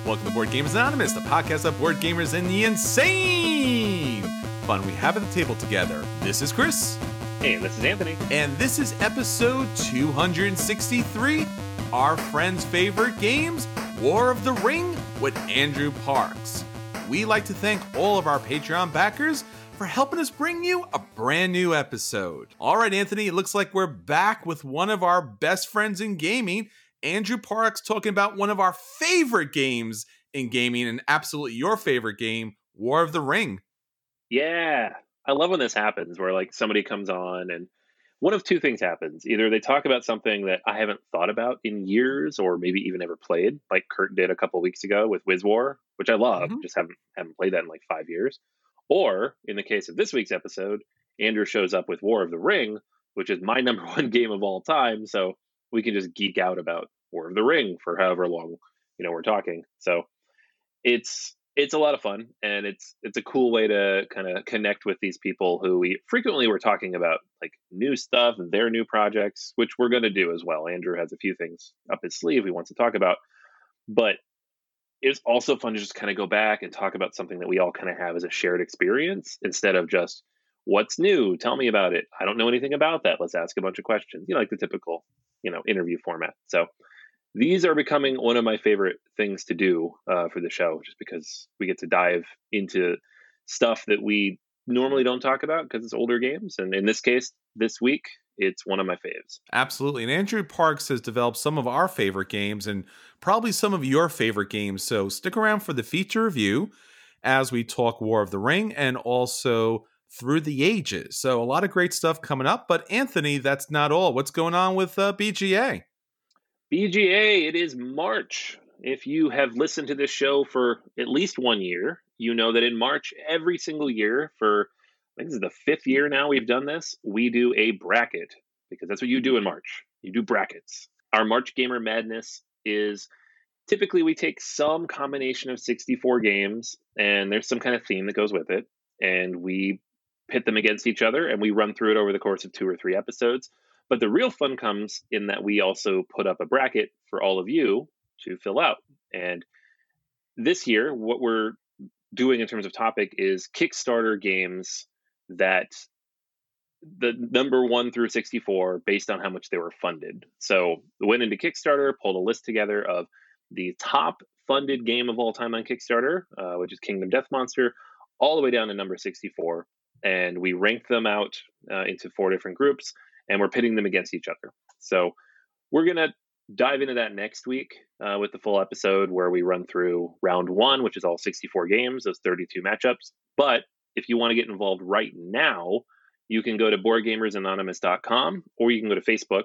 Welcome to Board Gamers Anonymous, the podcast of board gamers and the insane fun we have at the table together. This is Chris. And this is Anthony. And this is episode 263, our friends' favorite games, War of the Ring with Andrew Parks. We like to thank all of our Patreon backers for helping us bring you a brand new episode. All right, Anthony, it looks like we're back with one of our best friends in gaming, Andrew Parks, talking about one of our favorite games in gaming, and absolutely your favorite game, War of the Ring. Yeah, I love when this happens, where like somebody comes on and one of two things happens. Either they talk about something that I haven't thought about in years, or maybe even ever played, like Kurt did a couple weeks ago with Wiz War, which I love, just haven't played that in like 5 years. Or in the case of this week's episode, Andrew shows up with War of the Ring, which is my number one game of all time. So we can just geek out about War of the Ring for however long, we're talking. So it's a lot of fun, and it's a cool way to kind of connect with these people who we frequently were talking about like new stuff and their new projects, which we're going to do as well. Andrew has a few things up his sleeve he wants to talk about, but it's also fun to just kind of go back and talk about something that we all kind of have as a shared experience, instead of just what's new, tell me about it, I don't know anything about that, let's ask a bunch of questions, like the typical interview format. So these are becoming one of my favorite things to do for the show, just because we get to dive into stuff that we normally don't talk about because it's older games. And in this case, this week, it's one of my faves. Absolutely. And Andrew Parks has developed some of our favorite games and probably some of your favorite games. So stick around for the feature review as we talk War of the Ring and also Through the Ages. So a lot of great stuff coming up. But Anthony, that's not all. What's going on with BGA? BGA, it is March. If you have listened to this show for at least 1 year, you know that in March, every single year for, I think this is the 5th year now we've done this, we do a bracket, because that's what you do in March. You do brackets. Our March Gamer Madness is typically we take some combination of 64 games, and there's some kind of theme that goes with it, and we pit them against each other, and we run through it over the course of 2 or 3 episodes. But the real fun comes in that we also put up a bracket for all of you to fill out. And this year, what we're doing in terms of topic is Kickstarter games that the number 1 through 64 based on how much they were funded. So we went into Kickstarter, pulled a list together of the top funded game of all time on Kickstarter, which is Kingdom Death Monster, all the way down to number 64. And we ranked them out into 4 different groups, and we're pitting them against each other. So we're going to dive into that next week with the full episode where we run through round 1, which is all 64 games, those 32 matchups. But if you want to get involved right now, you can go to BoardGamersAnonymous.com, or you can go to Facebook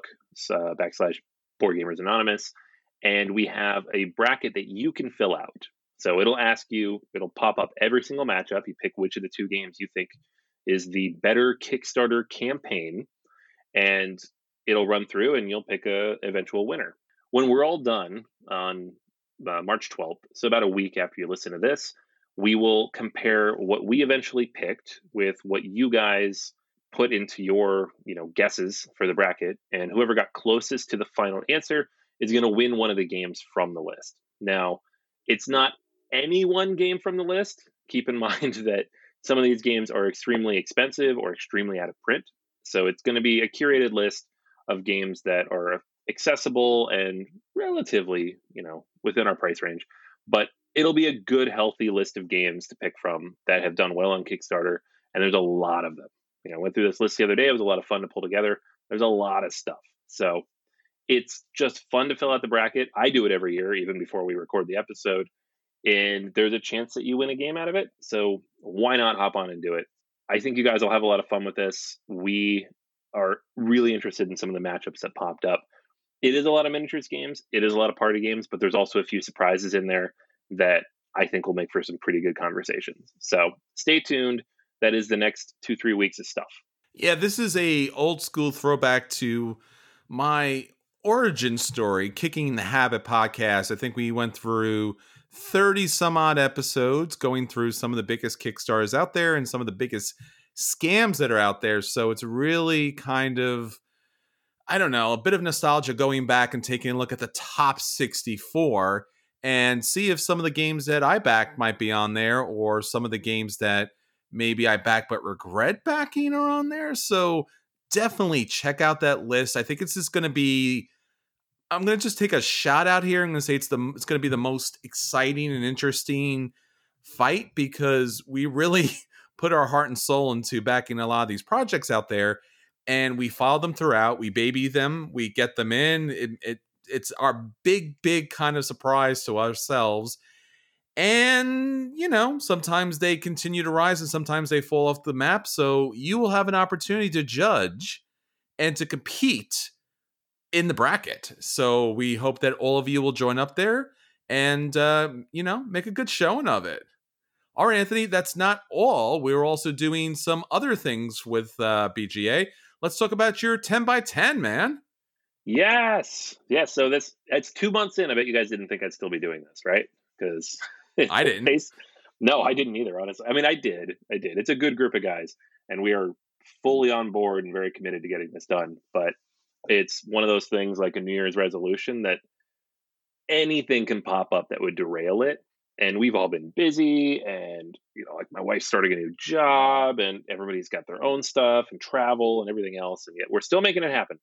/BoardGamersAnonymous, and we have a bracket that you can fill out. So it'll ask you, it'll pop up every single matchup. You pick which of the 2 games you think is the better Kickstarter campaign, and it'll run through and you'll pick a eventual winner. When we're all done on March 12th, so about a week after you listen to this, we will compare what we eventually picked with what you guys put into your, guesses for the bracket, and whoever got closest to the final answer is going to win one of the games from the list. Now, it's not any one game from the list. Keep in mind that some of these games are extremely expensive or extremely out of print. So it's going to be a curated list of games that are accessible and relatively, within our price range. But it'll be a good, healthy list of games to pick from that have done well on Kickstarter. And there's a lot of them. I went through this list the other day. It was a lot of fun to pull together. There's a lot of stuff. So it's just fun to fill out the bracket. I do it every year, even before we record the episode. And there's a chance that you win a game out of it. So why not hop on and do it? I think you guys will have a lot of fun with this. We are really interested in some of the matchups that popped up. It is a lot of miniatures games. It is a lot of party games, but there's also a few surprises in there that I think will make for some pretty good conversations. So stay tuned. That is the next 2-3 weeks of stuff. Yeah, this is a old school throwback to my origin story, Kicking the Habit podcast. I think we went through 30 some odd episodes going through some of the biggest Kickstarters out there and some of the biggest scams that are out there. So it's really kind of, I don't know, a bit of nostalgia going back and taking a look at the top 64 and see if some of the games that I backed might be on there, or some of the games that maybe I backed but regret backing are on there. So definitely check out that list. I think it's just going to be, I'm going to just take a shot out here. I'm going to say it's going to be the most exciting and interesting fight, because we really put our heart and soul into backing a lot of these projects out there, and we follow them throughout. We baby them, we get them in. It's our big kind of surprise to ourselves. And, sometimes they continue to rise and sometimes they fall off the map. So you will have an opportunity to judge and to compete in the bracket. So we hope that all of you will join up there and, make a good showing of it. All right, Anthony, that's not all. We're also doing some other things with BGA. Let's talk about your 10 by 10, man. Yes. So it's 2 months in. I bet you guys didn't think I'd still be doing this, right? Because I didn't. No, I didn't either, honestly. I mean, I did. It's a good group of guys, and we are fully on board and very committed to getting this done. But it's one of those things like a New Year's resolution that anything can pop up that would derail it. And we've all been busy, and like my wife's starting a new job, and everybody's got their own stuff and travel and everything else, and yet we're still making it happen.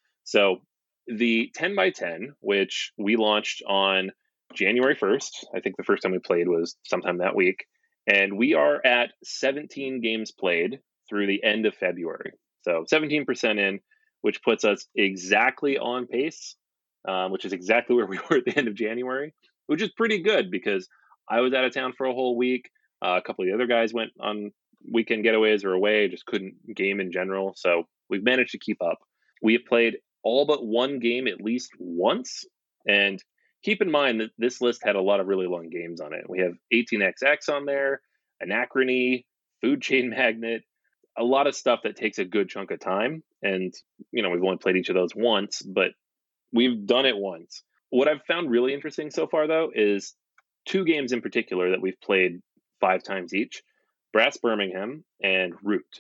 So the 10 by 10, which we launched on January 1st, I think the first time we played was sometime that week, and we are at 17 games played through the end of February. So 17% in, which puts us exactly on pace, which is exactly where we were at the end of January, which is pretty good because I was out of town for a whole week. A couple of the other guys went on weekend getaways or away, just couldn't game in general. So we've managed to keep up. We have played all but one game at least once. And keep in mind that this list had a lot of really long games on it. We have 18XX on there, Anachrony, Food Chain Magnet, a lot of stuff that takes a good chunk of time. And, we've only played each of those once, but we've done it once. What I've found really interesting so far, though, is 2 games in particular that we've played 5 times each, Brass Birmingham and Root.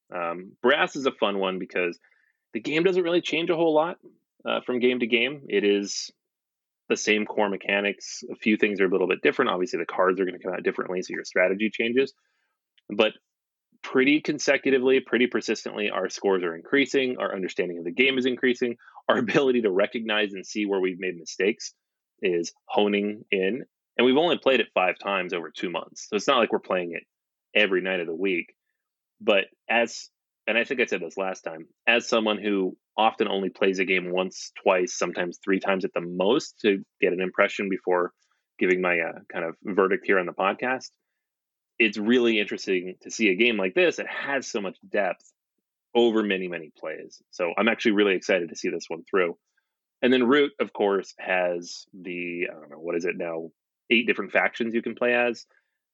Brass is a fun one because the game doesn't really change a whole lot from game to game. It is the same core mechanics. A few things are a little bit different. Obviously, the cards are going to come out differently, so your strategy changes. But pretty consecutively, pretty persistently, our scores are increasing. Our understanding of the game is increasing. Our ability to recognize and see where we've made mistakes is honing in. And we've only played it 5 times over 2 months. So it's not like we're playing it every night of the week. But and I think I said this last time, as someone who often only plays a game once, twice, sometimes 3 times at the most to get an impression before giving my kind of verdict here on the podcast, it's really interesting to see a game like this that has so much depth over many, many plays. So I'm actually really excited to see this one through. And then Root, of course, has I don't know, what is it now, 8 different factions you can play as.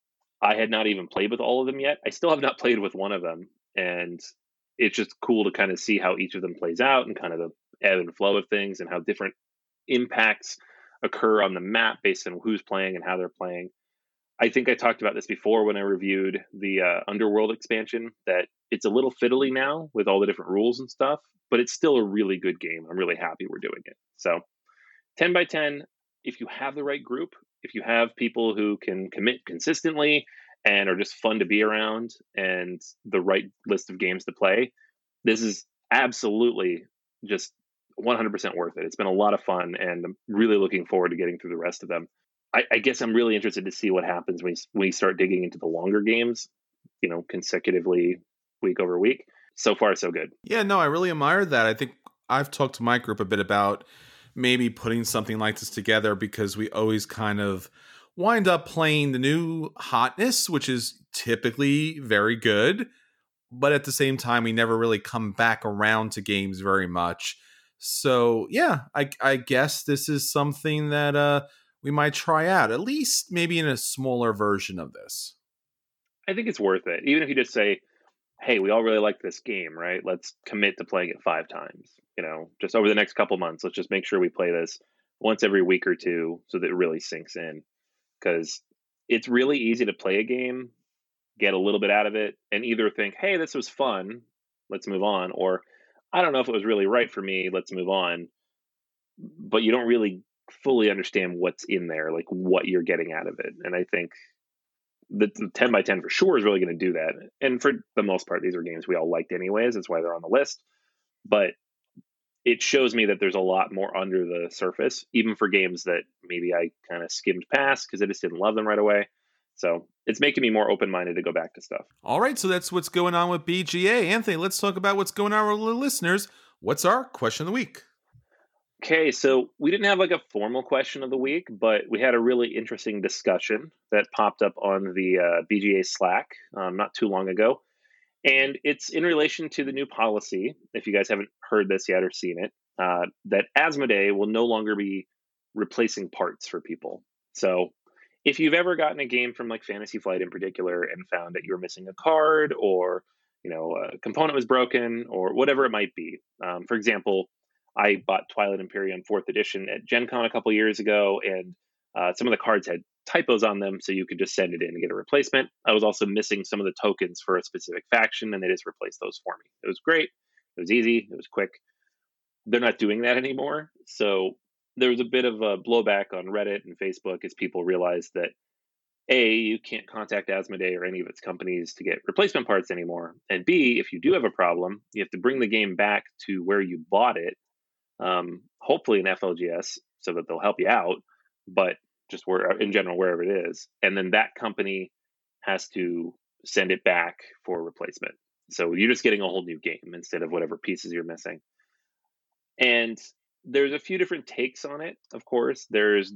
I had not even played with all of them yet. I still have not played with one of them. And it's just cool to kind of see how each of them plays out and kind of the ebb and flow of things and how different impacts occur on the map based on who's playing and how they're playing. I think I talked about this before when I reviewed the Underworld expansion, that it's a little fiddly now with all the different rules and stuff, but it's still a really good game. I'm really happy we're doing it. So 10 by 10, if you have the right group, if you have people who can commit consistently and are just fun to be around and the right list of games to play, this is absolutely just 100% worth it. It's been a lot of fun, and I'm really looking forward to getting through the rest of them. I guess I'm really interested to see what happens when we start digging into the longer games, consecutively week over week. So far, so good. Yeah, no, I really admire that. I think I've talked to my group a bit about maybe putting something like this together, because we always kind of wind up playing the new hotness, which is typically very good. But at the same time, we never really come back around to games very much. So, yeah, I guess this is something that we might try out, at least maybe in a smaller version of this. I think it's worth it. Even if you just say, hey, we all really like this game, right? Let's commit to playing it 5 times. Just over the next couple months, let's just make sure we play this once every week or 2 so that it really sinks in. Because it's really easy to play a game, get a little bit out of it, and either think, hey, this was fun, let's move on, or I don't know if it was really right for me, let's move on. But you don't really fully understand what's in there, like what you're getting out of it. And I think the 10 by 10 for sure is really going to do that. And for the most part, these are games we all liked anyways. That's why they're on the list. But it shows me that there's a lot more under the surface, even for games that maybe I kind of skimmed past because I just didn't love them right away. So it's making me more open-minded to go back to stuff. All right, so that's what's going on with BGA. Anthony, let's talk about what's going on with the listeners. What's our question of the week? Okay, so we didn't have like a formal question of the week, but we had a really interesting discussion that popped up on the BGA Slack not too long ago. And it's in relation to the new policy, if you guys haven't heard this yet or seen it, that Asmodee will no longer be replacing parts for people. So if you've ever gotten a game from like Fantasy Flight in particular and found that you were missing a card or, a component was broken or whatever it might be. For example, I bought Twilight Imperium 4th edition at Gen Con a couple years ago, and some of the cards had typos on them, so you could just send it in and get a replacement. I was also missing some of the tokens for a specific faction, and they just replaced those for me. It was great. It was easy. It was quick. They're not doing that anymore. So there was a bit of a blowback on Reddit and Facebook as people realized that, A, you can't contact Asmodee or any of its companies to get replacement parts anymore. And B, if you do have a problem, you have to bring the game back to where you bought it, hopefully in FLGS, so that they'll help you out, but just in general, wherever it is. And then that company has to send it back for replacement. So you're just getting a whole new game instead of whatever pieces you're missing. And there's a few different takes on it, of course. There's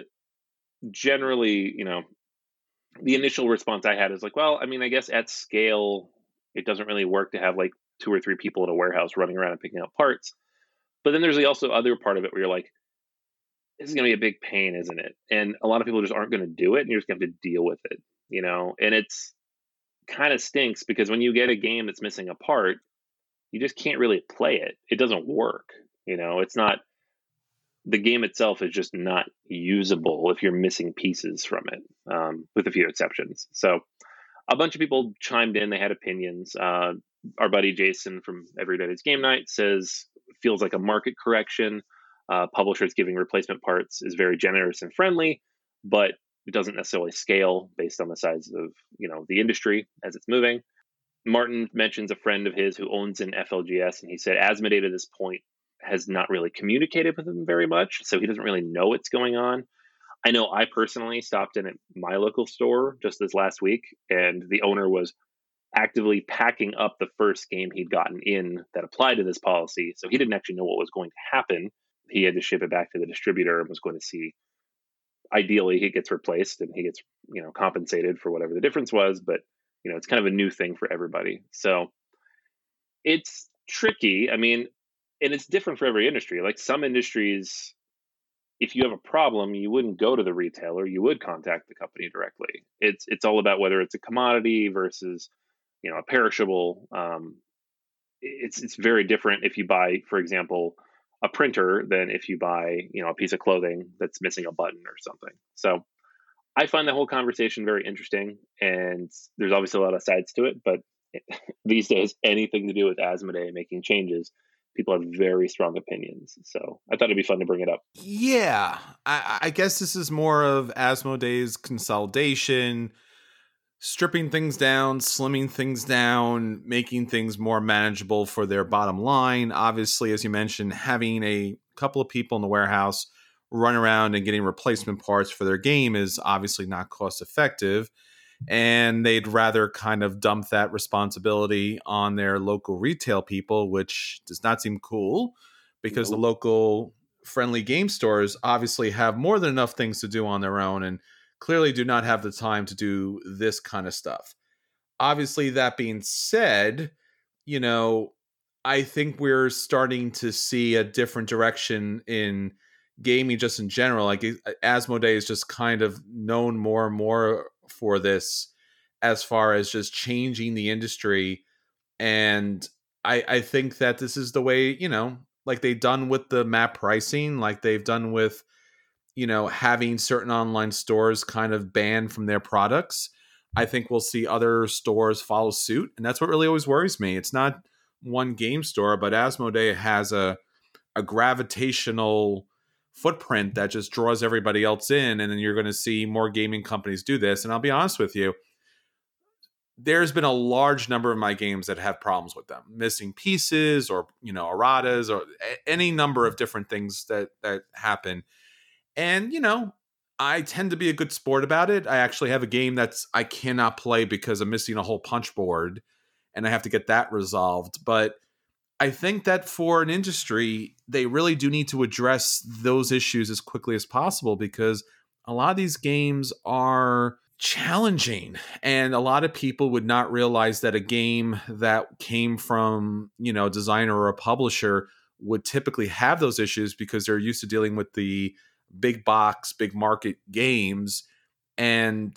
generally, the initial response I had is like, well, I mean, I guess at scale, it doesn't really work to have like 2 or 3 people at a warehouse running around and picking up parts. But then there's the also other part of it where you're like, this is going to be a big pain, isn't it? And a lot of people just aren't going to do it, and you're just going to have to deal with it, And it's kind of stinks because when you get a game that's missing a part, you just can't really play it. It doesn't work. It's not, the game itself is just not usable if you're missing pieces from it, with a few exceptions. So a bunch of people chimed in. They had opinions. Our buddy Jason from Everybody's Game Night says, feels like a market correction. Publishers giving replacement parts is very generous and friendly, but it doesn't necessarily scale based on the size of, the industry as it's moving. Martin mentions a friend of his who owns an FLGS, and he said Asmodee to this point has not really communicated with him very much, so he doesn't really know what's going on. I know I personally stopped in at my local store just this last week, and the owner was actively packing up the first game he'd gotten in that applied to this policy, so he didn't actually know what was going to happen. He had to ship it back to the distributor and was going to see, ideally he gets replaced and he gets, compensated for whatever the difference was, but it's kind of a new thing for everybody. So it's tricky. I mean, and it's different for every industry. Like some industries, if you have a problem, you wouldn't go to the retailer, you would contact the company directly. It's all about whether it's a commodity versus, a perishable. It's very different if you buy, for example, a printer than if you buy, a piece of clothing that's missing a button or something. So I find the whole conversation very interesting, and there's obviously a lot of sides to it, but these days, anything to do with Asmodee making changes, people have very strong opinions. So I thought it'd be fun to bring it up. Yeah, I guess this is more of Asmodee's consolidation, stripping things down, slimming things down, making things more manageable for their bottom line. Obviously, as you mentioned, having a couple of people in the warehouse run around and getting replacement parts for their game is obviously not cost effective. And they'd rather kind of dump that responsibility on their local retail people, which does not seem cool because the local friendly game stores obviously have more than enough things to do on their own and clearly do not have the time to do this kind of stuff. Obviously, that being said, I think we're starting to see a different direction in gaming just in general. Like Asmodee is just kind of known more and more for this as far as just changing the industry. And I think that this is the way, like they've done with the map pricing, like they've done with, having certain online stores kind of banned from their products. I think we'll see other stores follow suit. And that's what really always worries me. It's not one game store, but Asmodee has a gravitational footprint that just draws everybody else in. And then you're going to see more gaming companies do this. And I'll be honest with you, there's been a large number of my games that have problems with them, missing pieces or, erratas or any number of different things that happen. And, I tend to be a good sport about it. I actually have a game I cannot play because I'm missing a whole punch board and I have to get that resolved. But I think that for an industry, they really do need to address those issues as quickly as possible, because a lot of these games are challenging, and a lot of people would not realize that a game that came from, a designer or a publisher would typically have those issues because they're used to dealing with the big box, big market games. And,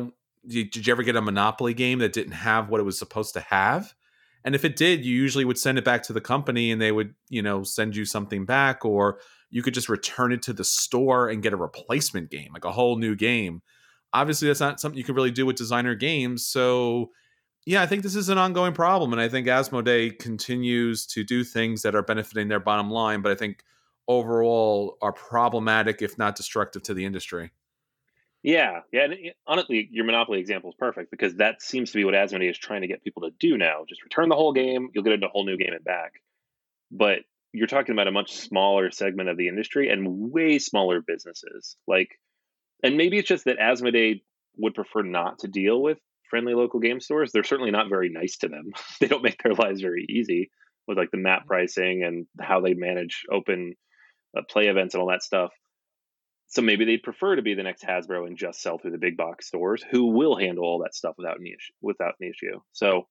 did you ever get a Monopoly game that didn't have what it was supposed to have? And if it did, you usually would send it back to the company and they would, send you something back, or you could just return it to the store and get a replacement game, like a whole new game. Obviously, that's not something you can really do with designer games. So, yeah, I think this is an ongoing problem. And I think Asmodee continues to do things that are benefiting their bottom line, but I think overall are problematic, if not destructive, to the industry. Yeah. And honestly, your Monopoly example is perfect, because that seems to be what Asmodee is trying to get people to do now. Just return the whole game. You'll get into a whole new game and back. But you're talking about a much smaller segment of the industry and way smaller businesses. And maybe it's just that Asmodee would prefer not to deal with friendly local game stores. They're certainly not very nice to them. They don't make their lives very easy with the map pricing and how they manage open play events and all that stuff. So maybe they'd prefer to be the next Hasbro and just sell through the big box stores, who will handle all that stuff without an issue. So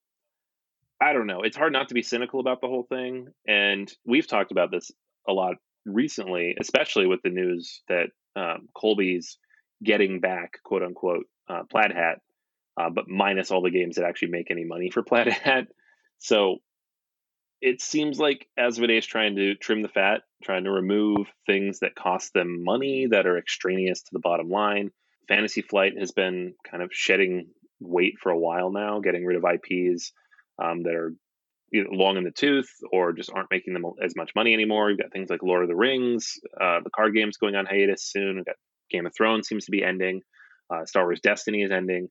I don't know. It's hard not to be cynical about the whole thing. And we've talked about this a lot recently, especially with the news that Colby's getting back, quote unquote, Plaid Hat, but minus all the games that actually make any money for Plaid Hat. So it seems like Asmodee is trying to trim the fat, trying to remove things that cost them money, that are extraneous to the bottom line. Fantasy Flight has been kind of shedding weight for a while now, getting rid of IPs that are either long in the tooth or just aren't making them as much money anymore. You've got things like Lord of the Rings, the card game's going on hiatus soon. We've got Game of Thrones seems to be ending. Star Wars Destiny is ending.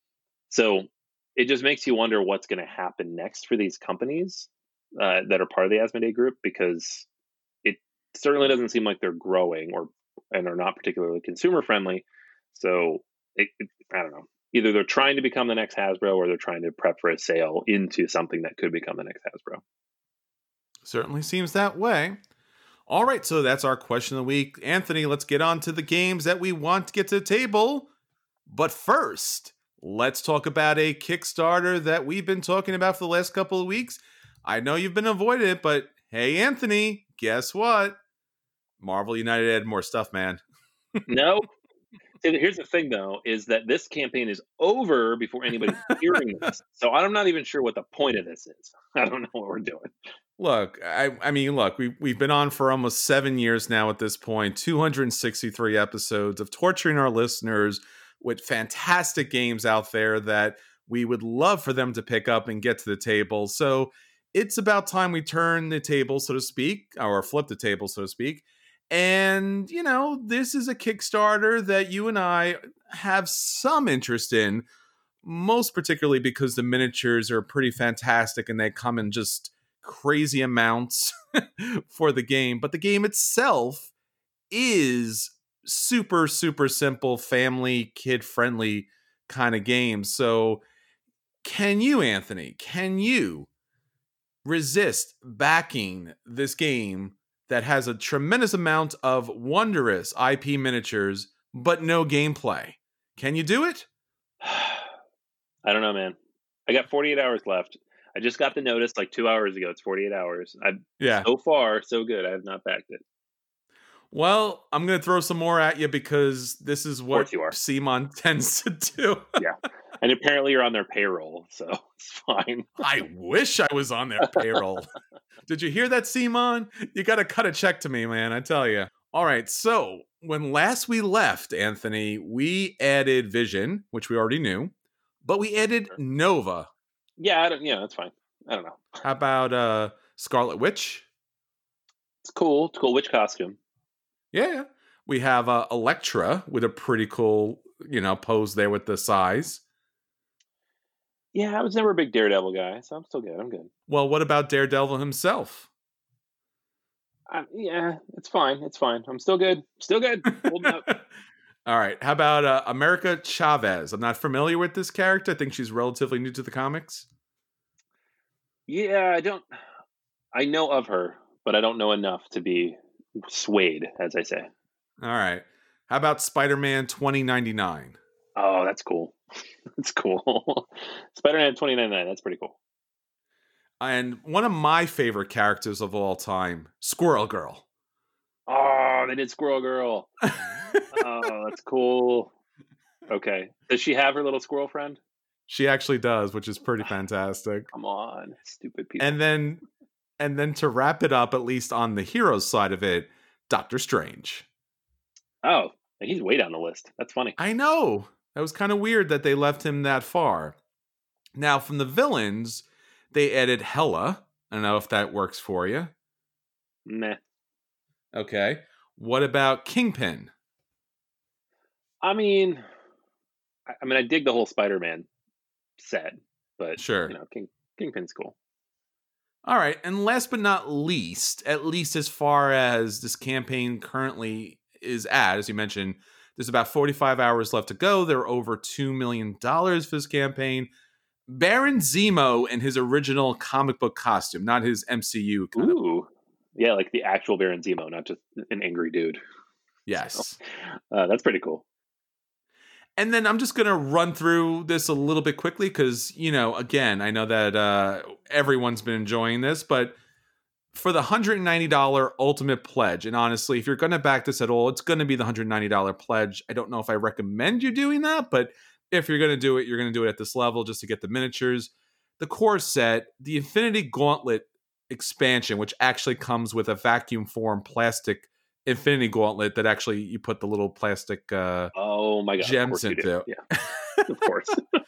So it just makes you wonder what's going to happen next for these companies that are part of the Asmodee group, because it certainly doesn't seem like they're growing and are not particularly consumer friendly. So I don't know. Either they're trying to become the next Hasbro, or they're trying to prep for a sale into something that could become the next Hasbro. Certainly seems that way. All right, so that's our question of the week. Anthony, let's get on to the games that we want to get to the table. But first, let's talk about a Kickstarter that we've been talking about for the last couple of weeks. I know you've been avoiding it, but hey, Anthony, guess what? Marvel United had more stuff, man. No. Here's the thing, though, is that this campaign is over before anybody's hearing this. So I'm not even sure what the point of this is. I don't know what we're doing. Look, I mean, we've been on for almost 7 years now at this point, 263 episodes of torturing our listeners with fantastic games out there that we would love for them to pick up and get to the table. So it's about time we turn the table, so to speak, or flip the table, so to speak. And, this is a Kickstarter that you and I have some interest in, most particularly because the miniatures are pretty fantastic and they come in just crazy amounts for the game. But the game itself is super, super simple, family, kid-friendly kind of game. So can you, Anthony, resist backing this game that has a tremendous amount of wondrous IP miniatures, but no gameplay? Can you do it? I don't know, man. I got 48 hours left. I just got the notice 2 hours ago. It's 48 hours. So far, so good. I have not backed it. Well, I'm going to throw some more at you because this is what CMON tends to do. Yeah. And apparently you're on their payroll, so it's fine. I wish I was on their payroll. Did you hear that, CMON? You got to cut a check to me, man, I tell you. All right, so when last we left, Anthony, we added Vision, which we already knew, but we added Nova. Yeah, that's fine. I don't know. How about Scarlet Witch? It's cool. It's a cool witch costume. Yeah. We have Elektra with a pretty cool, pose there with the size. Yeah, I was never a big Daredevil guy, so I'm still good. I'm good. Well, what about Daredevil himself? Yeah, it's fine. It's fine. I'm still good. Still good. Holding up. All right. How about America Chavez? I'm not familiar with this character. I think she's relatively new to the comics. Yeah, I know of her, but I don't know enough to be swayed, as I say. All right. How about Spider-Man 2099? Oh, that's cool. That's cool. Spider-Man 2099. That's pretty cool. And one of my favorite characters of all time, Squirrel Girl. Oh, they did Squirrel Girl. Oh, that's cool. Okay. Does she have her little squirrel friend? She actually does, which is pretty fantastic. Come on, stupid people. And then to wrap it up, at least on the hero's side of it, Doctor Strange. Oh, he's way down the list. That's funny. I know. That was kind of weird that they left him that far. Now, from the villains, they added Hela. I don't know if that works for you. Meh. Okay. What about Kingpin? I mean, I dig the whole Spider-Man set, but Sure. Kingpin's cool. All right. And last but not least, at least as far as this campaign currently is at, as you mentioned, there's about 45 hours left to go. There are over $2 million for this campaign. Baron Zemo in his original comic book costume, not his MCU kind of. Yeah, like the actual Baron Zemo, not just an angry dude. Yes. So, that's pretty cool. And then I'm just going to run through this a little bit quickly because, again, I know that everyone's been enjoying this, but for the $190 ultimate pledge, and honestly, if you're going to back this at all, it's going to be the $190 pledge. I don't know if I recommend you doing that, but if you're going to do it, you're going to do it at this level just to get the miniatures. The core set, the Infinity Gauntlet expansion, which actually comes with a vacuum form plastic Infinity Gauntlet that actually you put the little plastic oh my God, gems into. Yeah, of course.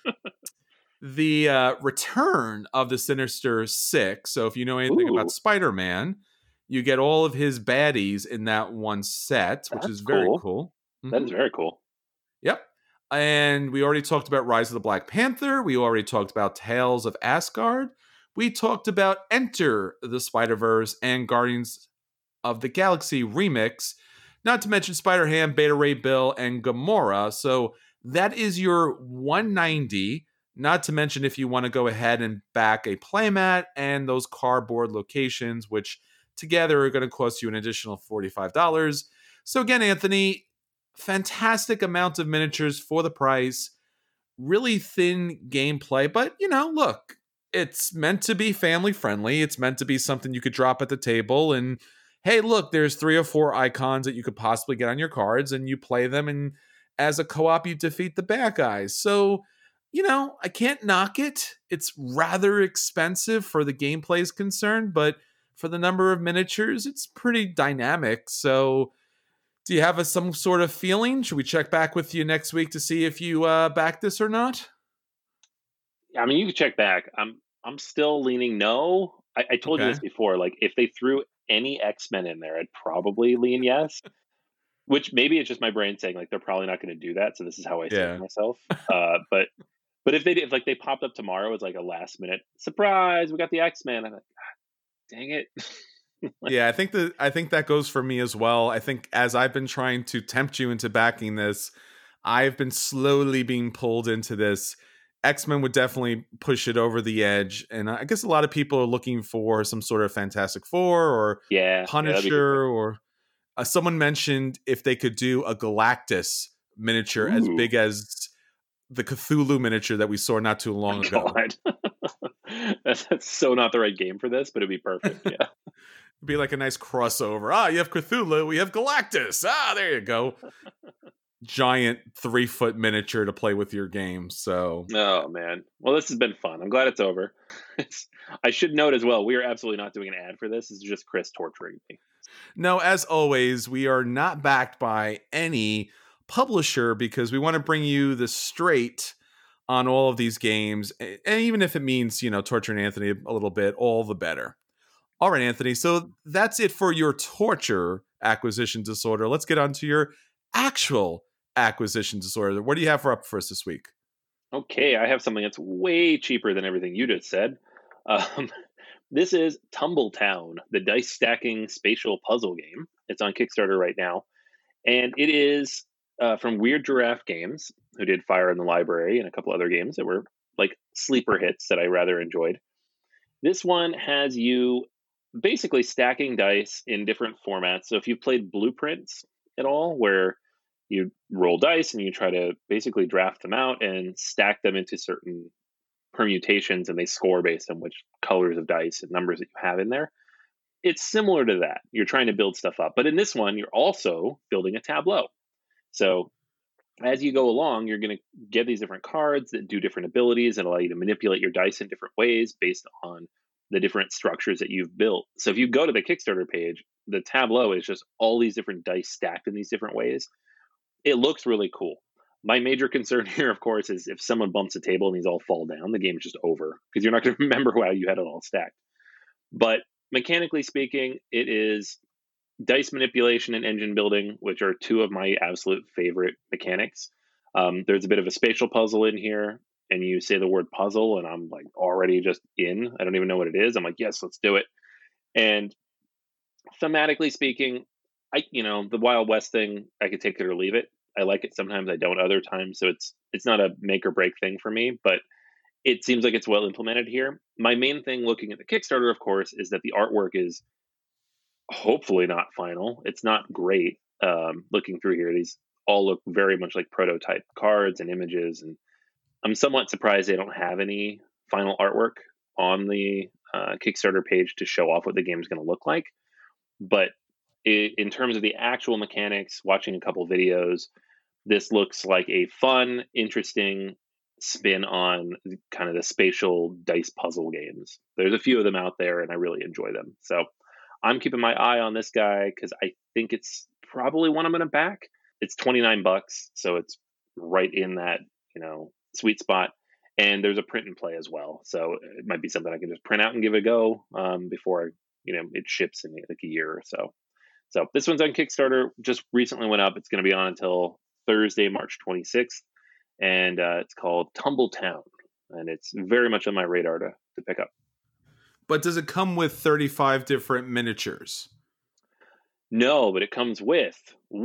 The return of the Sinister Six. So if you know anything about Spider-Man, you get all of his baddies in that one set, which is very cool. Mm-hmm. That is very cool. Yep. And we already talked about Rise of the Black Panther. We already talked about Tales of Asgard. We talked about Enter the Spider-Verse and Guardians of the Galaxy remix, not to mention Spider-Ham, Beta Ray Bill, and Gamora. So that is your $190, not to mention if you want to go ahead and back a playmat and those cardboard locations, which together are going to cost you an additional $45. So again, Anthony, fantastic amount of miniatures for the price, really thin gameplay, but look, it's meant to be family friendly. It's meant to be something you could drop at the table and, hey, look, there's 3 or 4 icons that you could possibly get on your cards and you play them, and as a co-op, you defeat the bad guys. So, I can't knock it. It's rather expensive for the gameplay is concerned, but for the number of miniatures, it's pretty dynamic. So do you have some sort of feeling? Should we check back with you next week to see if you back this or not? I mean, you can check back. I'm still leaning no. I told you this before. Like, if they threw any X-Men in there, I'd probably lean yes. Which maybe it's just my brain saying like they're probably not going to do that. So this is how I say myself. But if they popped up tomorrow as like a last minute surprise, we got the X-Men. I'm like, God, dang it. Yeah, I think that goes for me as well. I think as I've been trying to tempt you into backing this, I've been slowly being pulled into this. X-Men would definitely push it over the edge, and I guess a lot of people are looking for some sort of Fantastic Four or Punisher, or someone mentioned if they could do a Galactus miniature as big as the Cthulhu miniature that we saw not too long ago. That's so not the right game for this, but it'd be perfect. Yeah. It'd be like a nice crossover. You have Cthulhu, we have Galactus. There you go. Giant 3-foot miniature to play with your game. So, oh man, well, this has been fun. I'm glad it's over. I should note as well, we are absolutely not doing an ad for this. It's just Chris torturing me. No, as always, we are not backed by any publisher because we want to bring you the straight on all of these games, and even if it means torturing Anthony a little bit, all the better. All right, Anthony. So that's it for your torture acquisition disorder. Let's get on to your actual acquisition disorder. What do you have for us this week? Okay, I have something that's way cheaper than everything you just said. Um, this is Tumbletown, the dice stacking spatial puzzle game. It's on Kickstarter right now. And it is from Weird Giraffe Games, who did Fire in the Library and a couple other games that were like sleeper hits that I rather enjoyed. This one has you basically stacking dice in different formats. So if you've played Blueprints at all, where you roll dice and you try to basically draft them out and stack them into certain permutations, and they score based on which colors of dice and numbers that you have in there. It's similar to that. You're trying to build stuff up. But in this one, you're also building a tableau. So as you go along, you're going to get these different cards that do different abilities and allow you to manipulate your dice in different ways based on the different structures that you've built. So if you go to the Kickstarter page, the tableau is just all these different dice stacked in these different ways. It looks really cool. My major concern here, of course, is if someone bumps a table and these all fall down, the game is just over because you're not going to remember how you had it all stacked. But mechanically speaking, it is dice manipulation and engine building, which are two of my absolute favorite mechanics. There's a bit of a spatial puzzle in here, and you say the word puzzle, and I'm like already just in. I don't even know what it is. I'm like, yes, let's do it. And thematically speaking, the Wild West thing, I could take it or leave it. I like it sometimes, I don't other times. So it's not a make or break thing for me, but it seems like it's well implemented here. My main thing looking at the Kickstarter, of course, is that the artwork is hopefully not final. It's not great. Looking through here, these all look very much like prototype cards and images, and I'm somewhat surprised they don't have any final artwork on the Kickstarter page to show off what the game is going to look like. But in terms of the actual mechanics, watching a couple videos, this looks like a fun, interesting spin on kind of the spatial dice puzzle games. There's a few of them out there, and I really enjoy them. So I'm keeping my eye on this guy because I think it's probably one I'm going to back. It's $29, so it's right in that sweet spot. And there's a print and play as well, so it might be something I can just print out and give it a go before it ships in like a year or so. So this one's on Kickstarter. Just recently went up. It's going to be on until Thursday, March 26th, and it's called Tumbletown, and it's very much on my radar to pick up. But does it come with 35 different miniatures? No, but it comes with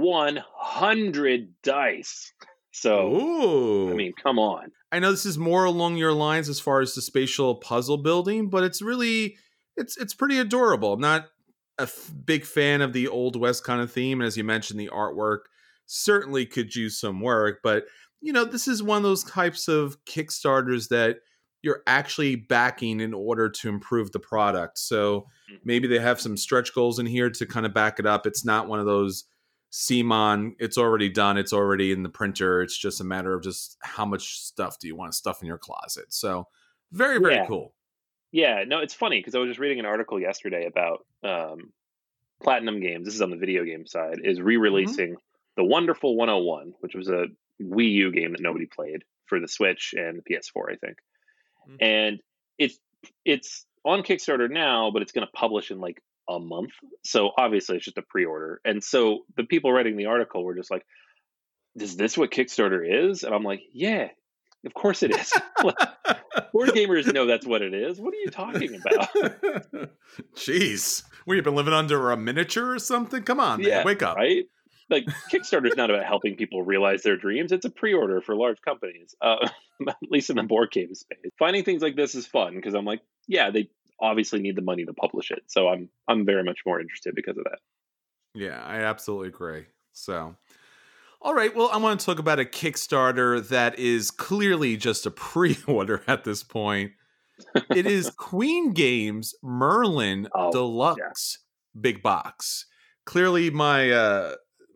100 dice. So, ooh. I mean, come on. I know this is more along your lines as far as the spatial puzzle building, but it's really, it's pretty adorable. I'm not a big fan of the Old West kind of theme. And as you mentioned, the artwork certainly could use some work. But, this is one of those types of Kickstarters that you're actually backing in order to improve the product. So maybe they have some stretch goals in here to kind of back it up. It's not one of those CMON, it's already done, it's already in the printer. It's just a matter of just how much stuff do you want to stuff in your closet. So very, very cool. Yeah, no, it's funny because I was just reading an article yesterday about Platinum Games. This is on the video game side, is re-releasing The Wonderful 101, which was a Wii U game that nobody played for the Switch and the PS4, I think. And it's on Kickstarter now, but it's going to publish in like a month. So obviously it's just a pre-order. And so the people writing the article were just like, is this what Kickstarter is? And I'm like, yeah, of course it is. Board gamers know that's what it is. What are you talking about? Jeez. You've been living under a miniature or something? Come on, man. Wake up. Right? Like, Kickstarter's not about helping people realize their dreams. It's a pre-order for large companies, at least in the board game space. Finding things like this is fun because I'm like, yeah, they obviously need the money to publish it. So I'm very much more interested because of that. Yeah, I absolutely agree. So, all right. Well, I want to talk about a Kickstarter that is clearly just a pre-order at this point. It is Queen Games Merlin Deluxe Big Box. Clearly, my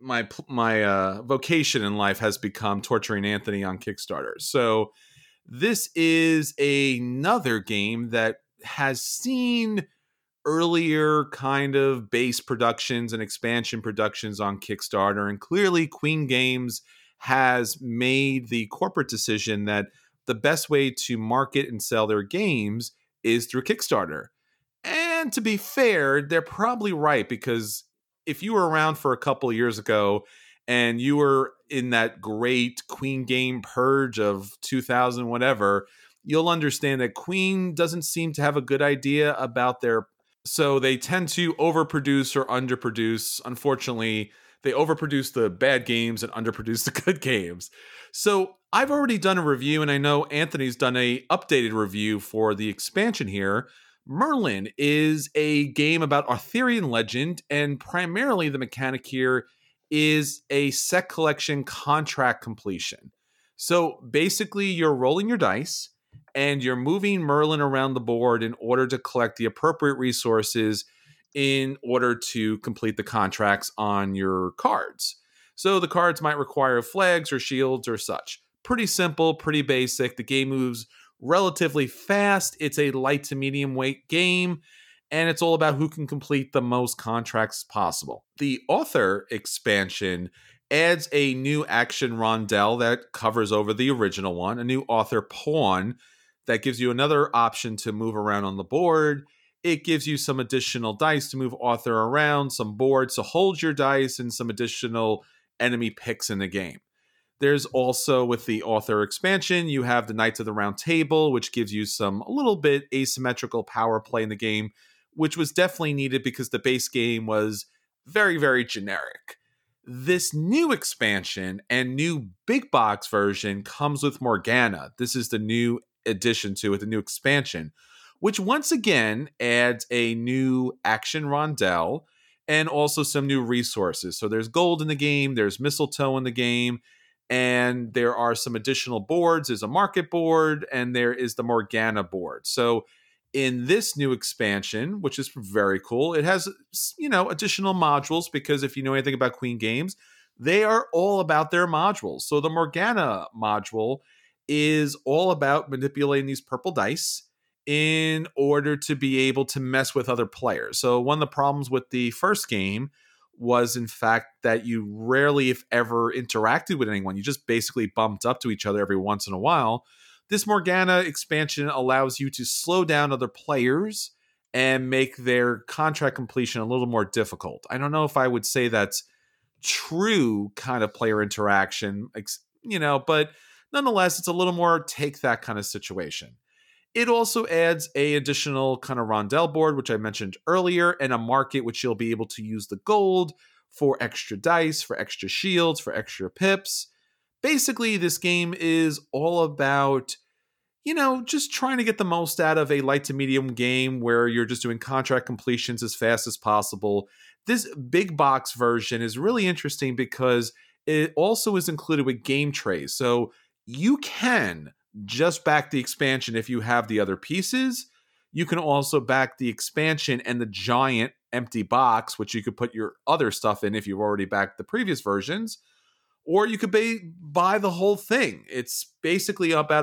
vocation in life has become torturing Anthony on Kickstarter. So this is another game that has seen earlier kind of base productions and expansion productions on Kickstarter. And clearly Queen Games has made the corporate decision that the best way to market and sell their games is through Kickstarter. And And to be fair, they're probably right, because if you were around for a couple of years ago and you were in that great Queen game purge of 2000 whatever, you'll understand that Queen doesn't seem to have a good idea about their, so they tend to overproduce or underproduce. Unfortunately, they overproduce the bad games and underproduce the good games. So I've already done a review, and I know Anthony's done a updated review for the expansion here. Merlin is a game about Arthurian legend, and primarily the mechanic here is a set collection contract completion. So basically, you're rolling your dice and you're moving Merlin around the board in order to collect the appropriate resources in order to complete the contracts on your cards. So the cards might require flags or shields or such. Pretty simple, pretty basic. The game moves relatively fast. It's a light to medium weight game, and it's all about who can complete the most contracts possible. The Author expansion adds a new action rondel that covers over the original one, a new Author pawn that gives you another option to move around on the board. It gives you some additional dice to move Author around, some boards to hold your dice, and some additional enemy picks in the game. There's also, with the Author expansion, you have the Knights of the Round Table, which gives you some a little bit asymmetrical power play in the game, which was definitely needed because the base game was very, very generic. This new expansion and new big box version comes with Morgana. This is the new addition to it, the new expansion, which once again adds a new action rondel and also some new resources. So there's gold in the game, there's mistletoe in the game, and there are some additional boards. There's a market board, and there is the Morgana board. So in this new expansion, which is very cool, it has, additional modules, because if you know anything about Queen games, they are all about their modules. So the Morgana module is all about manipulating these purple dice in order to be able to mess with other players. So one of the problems with the first game was, in fact, that you rarely, if ever, interacted with anyone. You just basically bumped up to each other every once in a while. This Morgana expansion allows you to slow down other players and make their contract completion a little more difficult. I don't know if I would say that's true kind of player interaction, but nonetheless, it's a little more take that kind of situation. It also adds a additional kind of rondel board, which I mentioned earlier, and a market, which you'll be able to use the gold for extra dice, for extra shields, for extra pips. Basically, this game is all about, just trying to get the most out of a light to medium game where you're just doing contract completions as fast as possible. This big box version is really interesting because it also is included with game trays. So you can just back the expansion if you have the other pieces. You can also back the expansion and the giant empty box, which you could put your other stuff in if you've already backed the previous versions. Or you could buy the whole thing. It's basically about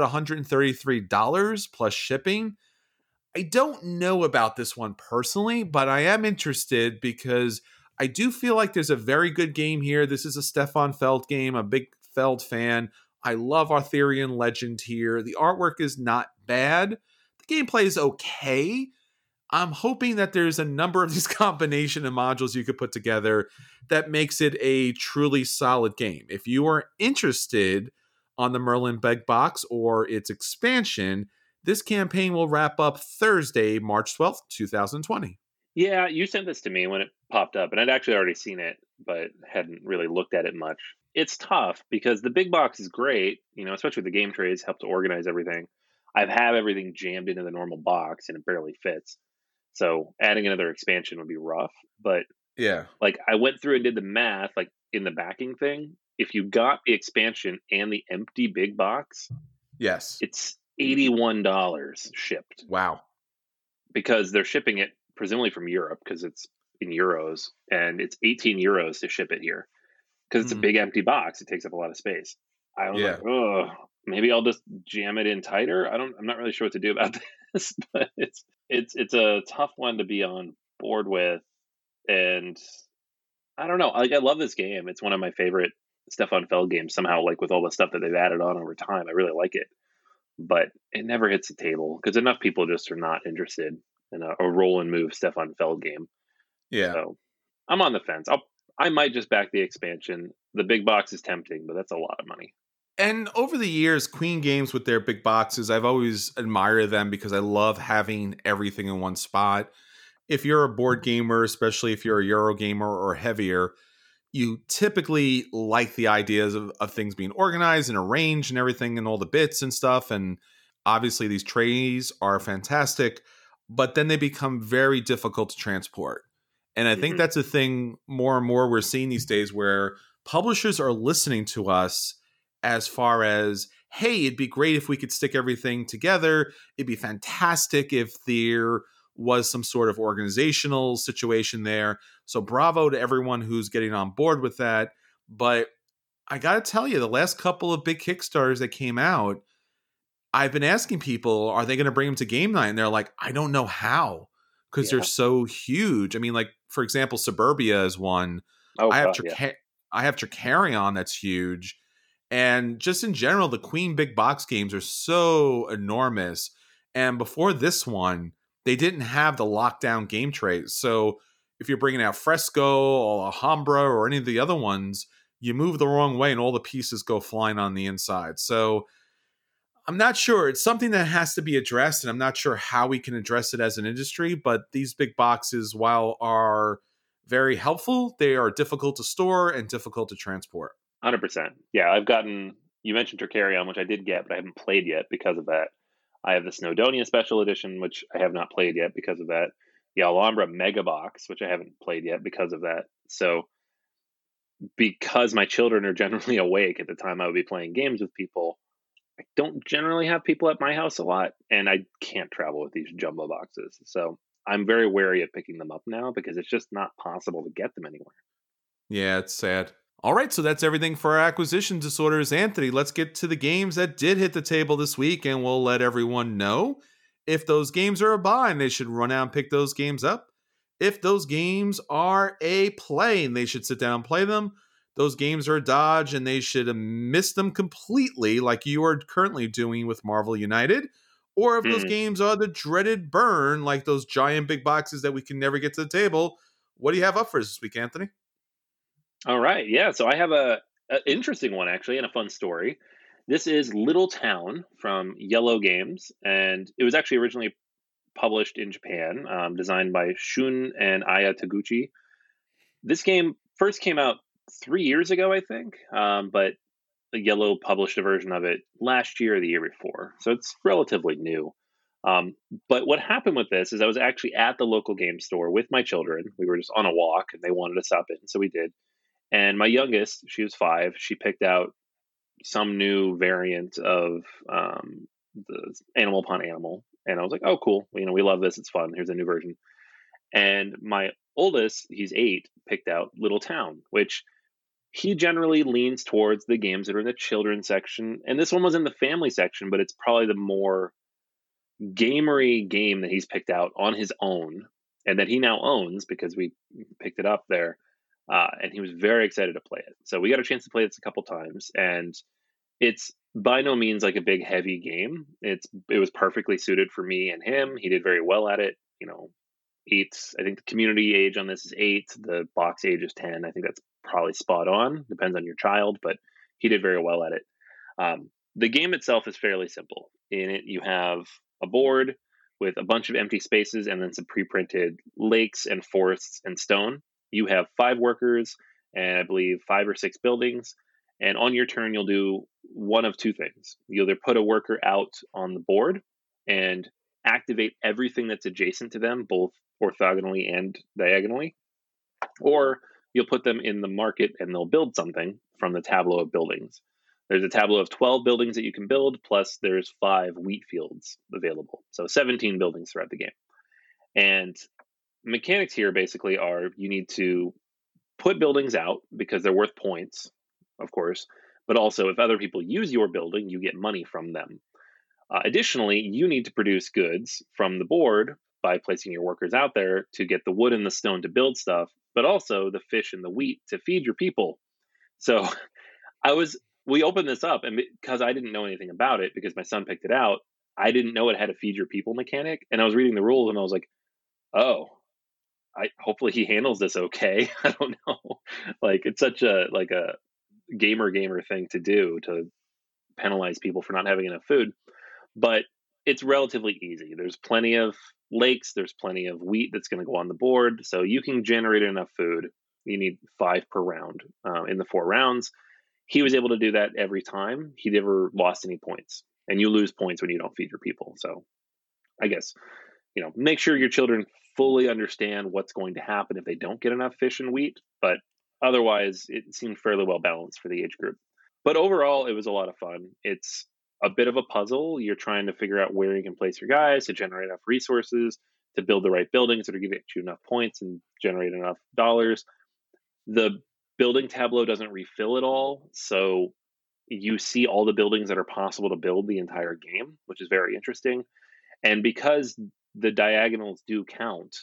$133 plus shipping. I don't know about this one personally, but I am interested because I do feel like there's a very good game here. This is a Stefan Feld game, a big Feld fan. I love Arthurian legend here. The artwork is not bad. The gameplay is okay. I'm hoping that there's a number of these combination of modules you could put together that makes it a truly solid game. If you are interested on the Merlin Big Box or its expansion, this campaign will wrap up Thursday, March 12th, 2020. Yeah, you sent this to me when it popped up, and I'd actually already seen it, but hadn't really looked at it much. It's tough because the big box is great, especially the game trays help to organize everything. I have everything jammed into the normal box and it barely fits. So adding another expansion would be rough. But yeah, I went through and did the math, in the backing thing. If you got the expansion and the empty big box, yes, it's $81 shipped. Wow. Because they're shipping it presumably from Europe because it's in euros, and it's 18 euros to ship it here. Because it's a big empty box, it takes up a lot of space. I was like, oh, maybe I'll just jam it in tighter. I'm not really sure what to do about this, but it's a tough one to be on board with. And I don't know. I love this game. It's one of my favorite Stefan Feld games. Somehow, with all the stuff that they've added on over time, I really like it. But it never hits the table because enough people just are not interested. and a roll and move Stefan Feld game. Yeah. So I'm on the fence. I might just back the expansion. The big box is tempting, but that's a lot of money. And over the years, Queen Games with their big boxes, I've always admired them because I love having everything in one spot. If you're a board gamer, especially if you're a Euro gamer or heavier, you typically like the ideas of things being organized and arranged and everything and all the bits and stuff. And obviously, these trays are fantastic, but then they become very difficult to transport. And I think that's a thing more and more we're seeing these days where publishers are listening to us as far as, hey, it'd be great if we could stick everything together. It'd be fantastic if there was some sort of organizational situation there. So bravo to everyone who's getting on board with that. But I got to tell you, the last couple of big Kickstarters that came out, I've been asking people, are they going to bring them to game night? And they're like, I don't know how, because they're so huge. I mean, like, for example, Suburbia is one. Oh, I have God, I have Tricarion that's huge. And just in general, the Queen big box games are so enormous. And before this one, they didn't have the lockdown game trays. So if you're bringing out Fresco or Alhambra or any of the other ones, you move the wrong way and all the pieces go flying on the inside. So I'm not sure. It's something that has to be addressed, and I'm not sure how we can address it as an industry. But these big boxes, while are very helpful, they are difficult to store and difficult to transport. 100%. Yeah, I've gotten, you mentioned Tricarion, which I did get, but I haven't played yet because of that. I have the Snowdonia Special Edition, which I have not played yet because of that. The Alhambra Mega Box, which I haven't played yet because of that. So because my children are generally awake at the time I would be playing games with people, I don't generally have people at my house a lot, and I can't travel with these jumbo boxes. So I'm very wary of picking them up now because it's just not possible to get them anywhere. Yeah, it's sad. All right, so that's everything for our acquisition disorders. Anthony, let's get to the games that did hit the table this week, and we'll let everyone know if those games are a buy and they should run out and pick those games up. If those games are a play and they should sit down and play them. Those games are a dodge and they should miss them completely, like you are currently doing with Marvel United. Or if those games are the dreaded burn, like those giant big boxes that we can never get to the table. What do you have up for us this week, Anthony? All right. Yeah. So I have a interesting one, actually, and a fun story. This is Little Town from Yellow Games, and it was actually originally published in Japan, designed by Shun and Aya Taguchi. This game first came out 3 years ago, I think, but the Yellow published a version of it last year or the year before, so it's relatively new. But what happened with this is I was actually at the local game store with my children. We were just on a walk, and they wanted to stop in, so we did. And my youngest, she was 5, she picked out some new variant of the Animal Upon Animal. And I was like, oh, cool. We love this. It's fun. Here's a new version. And my oldest, he's 8, picked out Little Town, which he generally leans towards the games that are in the children's section. And this one was in the family section, but it's probably the more gamery game that he's picked out on his own and that he now owns because we picked it up there. And he was very excited to play it. So we got a chance to play this a couple times, and it's by no means like a big heavy game. It was perfectly suited for me and him. He did very well at it. 8. I think the community age on this is 8. The box age is 10. I think that's probably spot on. Depends on your child, but he did very well at it. The game itself is fairly simple. In it, you have a board with a bunch of empty spaces and then some pre-printed lakes and forests and stone. You have 5 workers and I believe 5 or 6 buildings. And on your turn, you'll do one of 2 things. You'll either put a worker out on the board and activate everything that's adjacent to them, both orthogonally and diagonally, or you'll put them in the market and they'll build something from the tableau of buildings. There's a tableau of 12 buildings that you can build, plus there's 5 wheat fields available. So 17 buildings throughout the game. And mechanics here basically are you need to put buildings out because they're worth points, of course, but also if other people use your building, you get money from them. Additionally, you need to produce goods from the board by placing your workers out there to get the wood and the stone to build stuff, but also the fish and the wheat to feed your people. So we opened this up, and because I didn't know anything about it, because my son picked it out, I didn't know it had a feed your people mechanic. And I was reading the rules and I was like, Oh, I hopefully he handles this okay. I don't know. Like it's such a gamer thing to do, to penalize people for not having enough food, but it's relatively easy. There's plenty of lakes, there's plenty of wheat that's going to go on the board, so you can generate enough food. You need 5 per round in the 4 rounds. He was able to do that every time. He never lost any points, and you lose points when you don't feed your people. So I guess, make sure your children fully understand what's going to happen if they don't get enough fish and wheat, but otherwise it seemed fairly well balanced for the age group. But overall, it was a lot of fun. It's a bit of a puzzle. You're trying to figure out where you can place your guys to generate enough resources to build the right buildings that are going to get you enough points and generate enough dollars. The building tableau doesn't refill at all, so you see all the buildings that are possible to build the entire game, which is very interesting. And because the diagonals do count,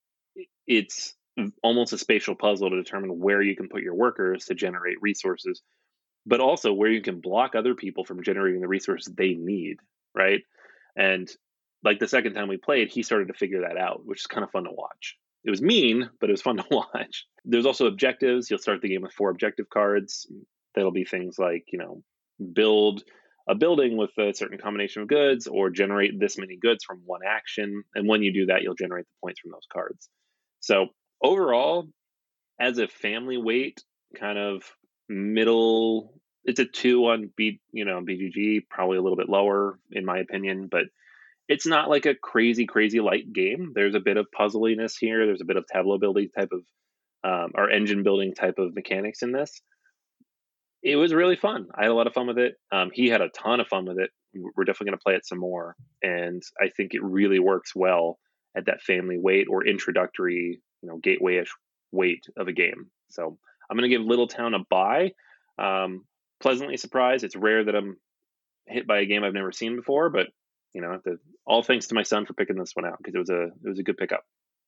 it's almost a spatial puzzle to determine where you can put your workers to generate resources, but also where you can block other people from generating the resources they need, right? And like the second time we played, he started to figure that out, which is kind of fun to watch. It was mean, but it was fun to watch. There's also objectives. You'll start the game with 4 objective cards. That'll be things like, build a building with a certain combination of goods, or generate this many goods from one action. And when you do that, you'll generate the points from those cards. So overall, as a family weight, kind of middle, it's a 2 on BGG, probably a little bit lower in my opinion, but it's not like a crazy light game. There's a bit of puzzliness here. There's a bit of tableau building type of or engine building type of mechanics in this. It was really fun. I had a lot of fun with it. He had a ton of fun with it. We're definitely going to play it some more, and I think it really works well at that family weight or introductory, gateway-ish weight of a game. So I'm going to give Little Town a buy. Pleasantly surprised. It's rare that I'm hit by a game I've never seen before, but all thanks to my son for picking this one out, because it was a good pickup.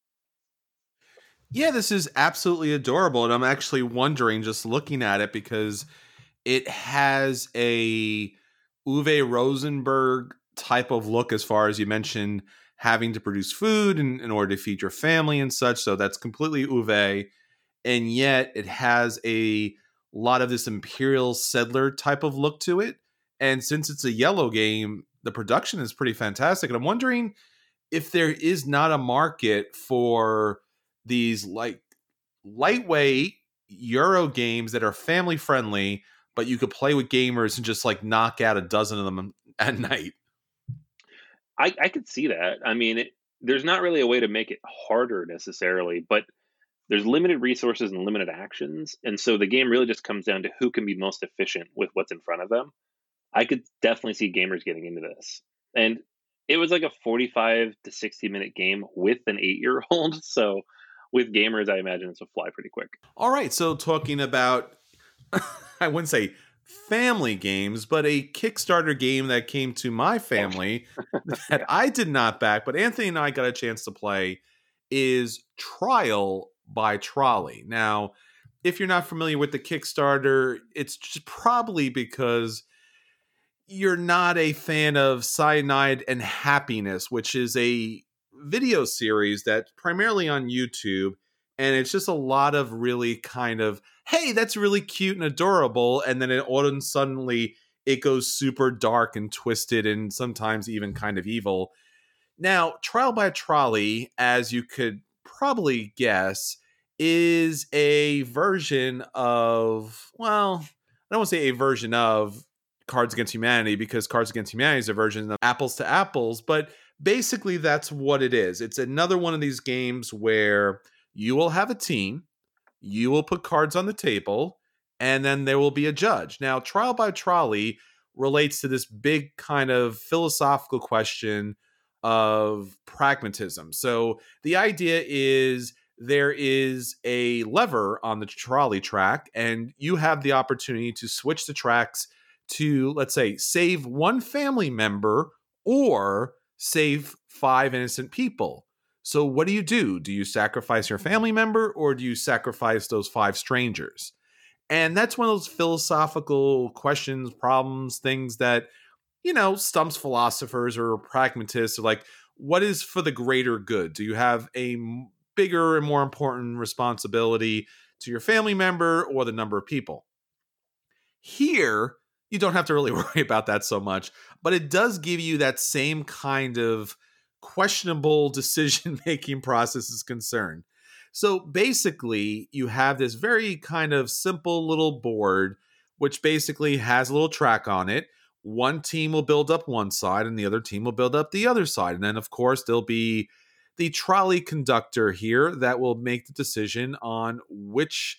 Yeah, this is absolutely adorable, and I'm actually wondering, just looking at it, because it has a Uwe Rosenberg type of look, as far as you mentioned, having to produce food in order to feed your family and such. So that's completely Uwe, and yet it has a lot of this Imperial Settler type of look to it. And since it's a yellow game, the production is pretty fantastic. And I'm wondering if there is not a market for these lightweight Euro games that are family friendly, but you could play with gamers and just knock out a dozen of them at night. I could see that. I mean, there's not really a way to make it harder necessarily, but there's limited resources and limited actions. And so the game really just comes down to who can be most efficient with what's in front of them. I could definitely see gamers getting into this. And it was like a 45 to 60 minute game with an 8-year-old. So with gamers, I imagine this will fly pretty quick. All right. So talking about, I wouldn't say family games, but a Kickstarter game that came to my family that I did not back, but Anthony and I got a chance to play, is Trial by Trolley. Now, if you're not familiar with the Kickstarter, it's just probably because you're not a fan of Cyanide and Happiness, which is a video series that's primarily on YouTube. And it's just a lot of really kind of, hey, that's really cute and adorable. And then all of a suddenly it goes super dark and twisted and sometimes even kind of evil. Now, Trial by Trolley, as you could probably guess, is a version of, well, I don't want to say a version of Cards Against Humanity, because Cards Against Humanity is a version of Apples to Apples, but basically that's what it is. It's another one of these games where you will have a team, you will put cards on the table, and then there will be a judge. Now, Trial by Trolley relates to this big kind of philosophical question of pragmatism. So the idea is there is a lever on the trolley track, and you have the opportunity to switch the tracks to, let's say, save one family member or save 5 innocent people. So what do? Do you sacrifice your family member, or do you sacrifice those 5 strangers? And that's one of those philosophical questions, problems, things that, stumps philosophers or pragmatists are like, what is for the greater good? Do you have a bigger and more important responsibility to your family member or the number of people? Here, you don't have to really worry about that so much, but it does give you that same kind of questionable decision-making process is concerned. So basically, you have this very kind of simple little board, which basically has a little track on it. One team will build up one side and the other team will build up the other side. And then, of course, there'll be the trolley conductor here that will make the decision on which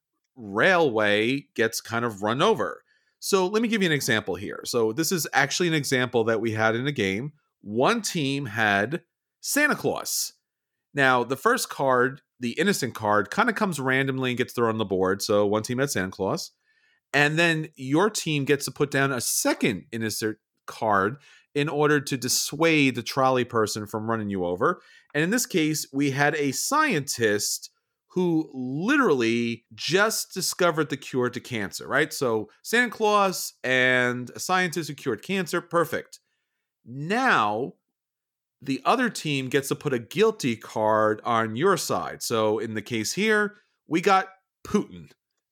railway gets kind of run over. So let me give you an example here. So this is actually an example that we had in a game. One team had Santa Claus. Now, the first card, the innocent card, kind of comes randomly and gets thrown on the board. So one team had Santa Claus. And then your team gets to put down a second innocent card in order to dissuade the trolley person from running you over. And in this case, we had a scientist who literally just discovered the cure to cancer, right? So Santa Claus and a scientist who cured cancer, perfect. Now, the other team gets to put a guilty card on your side. So in the case here, we got Putin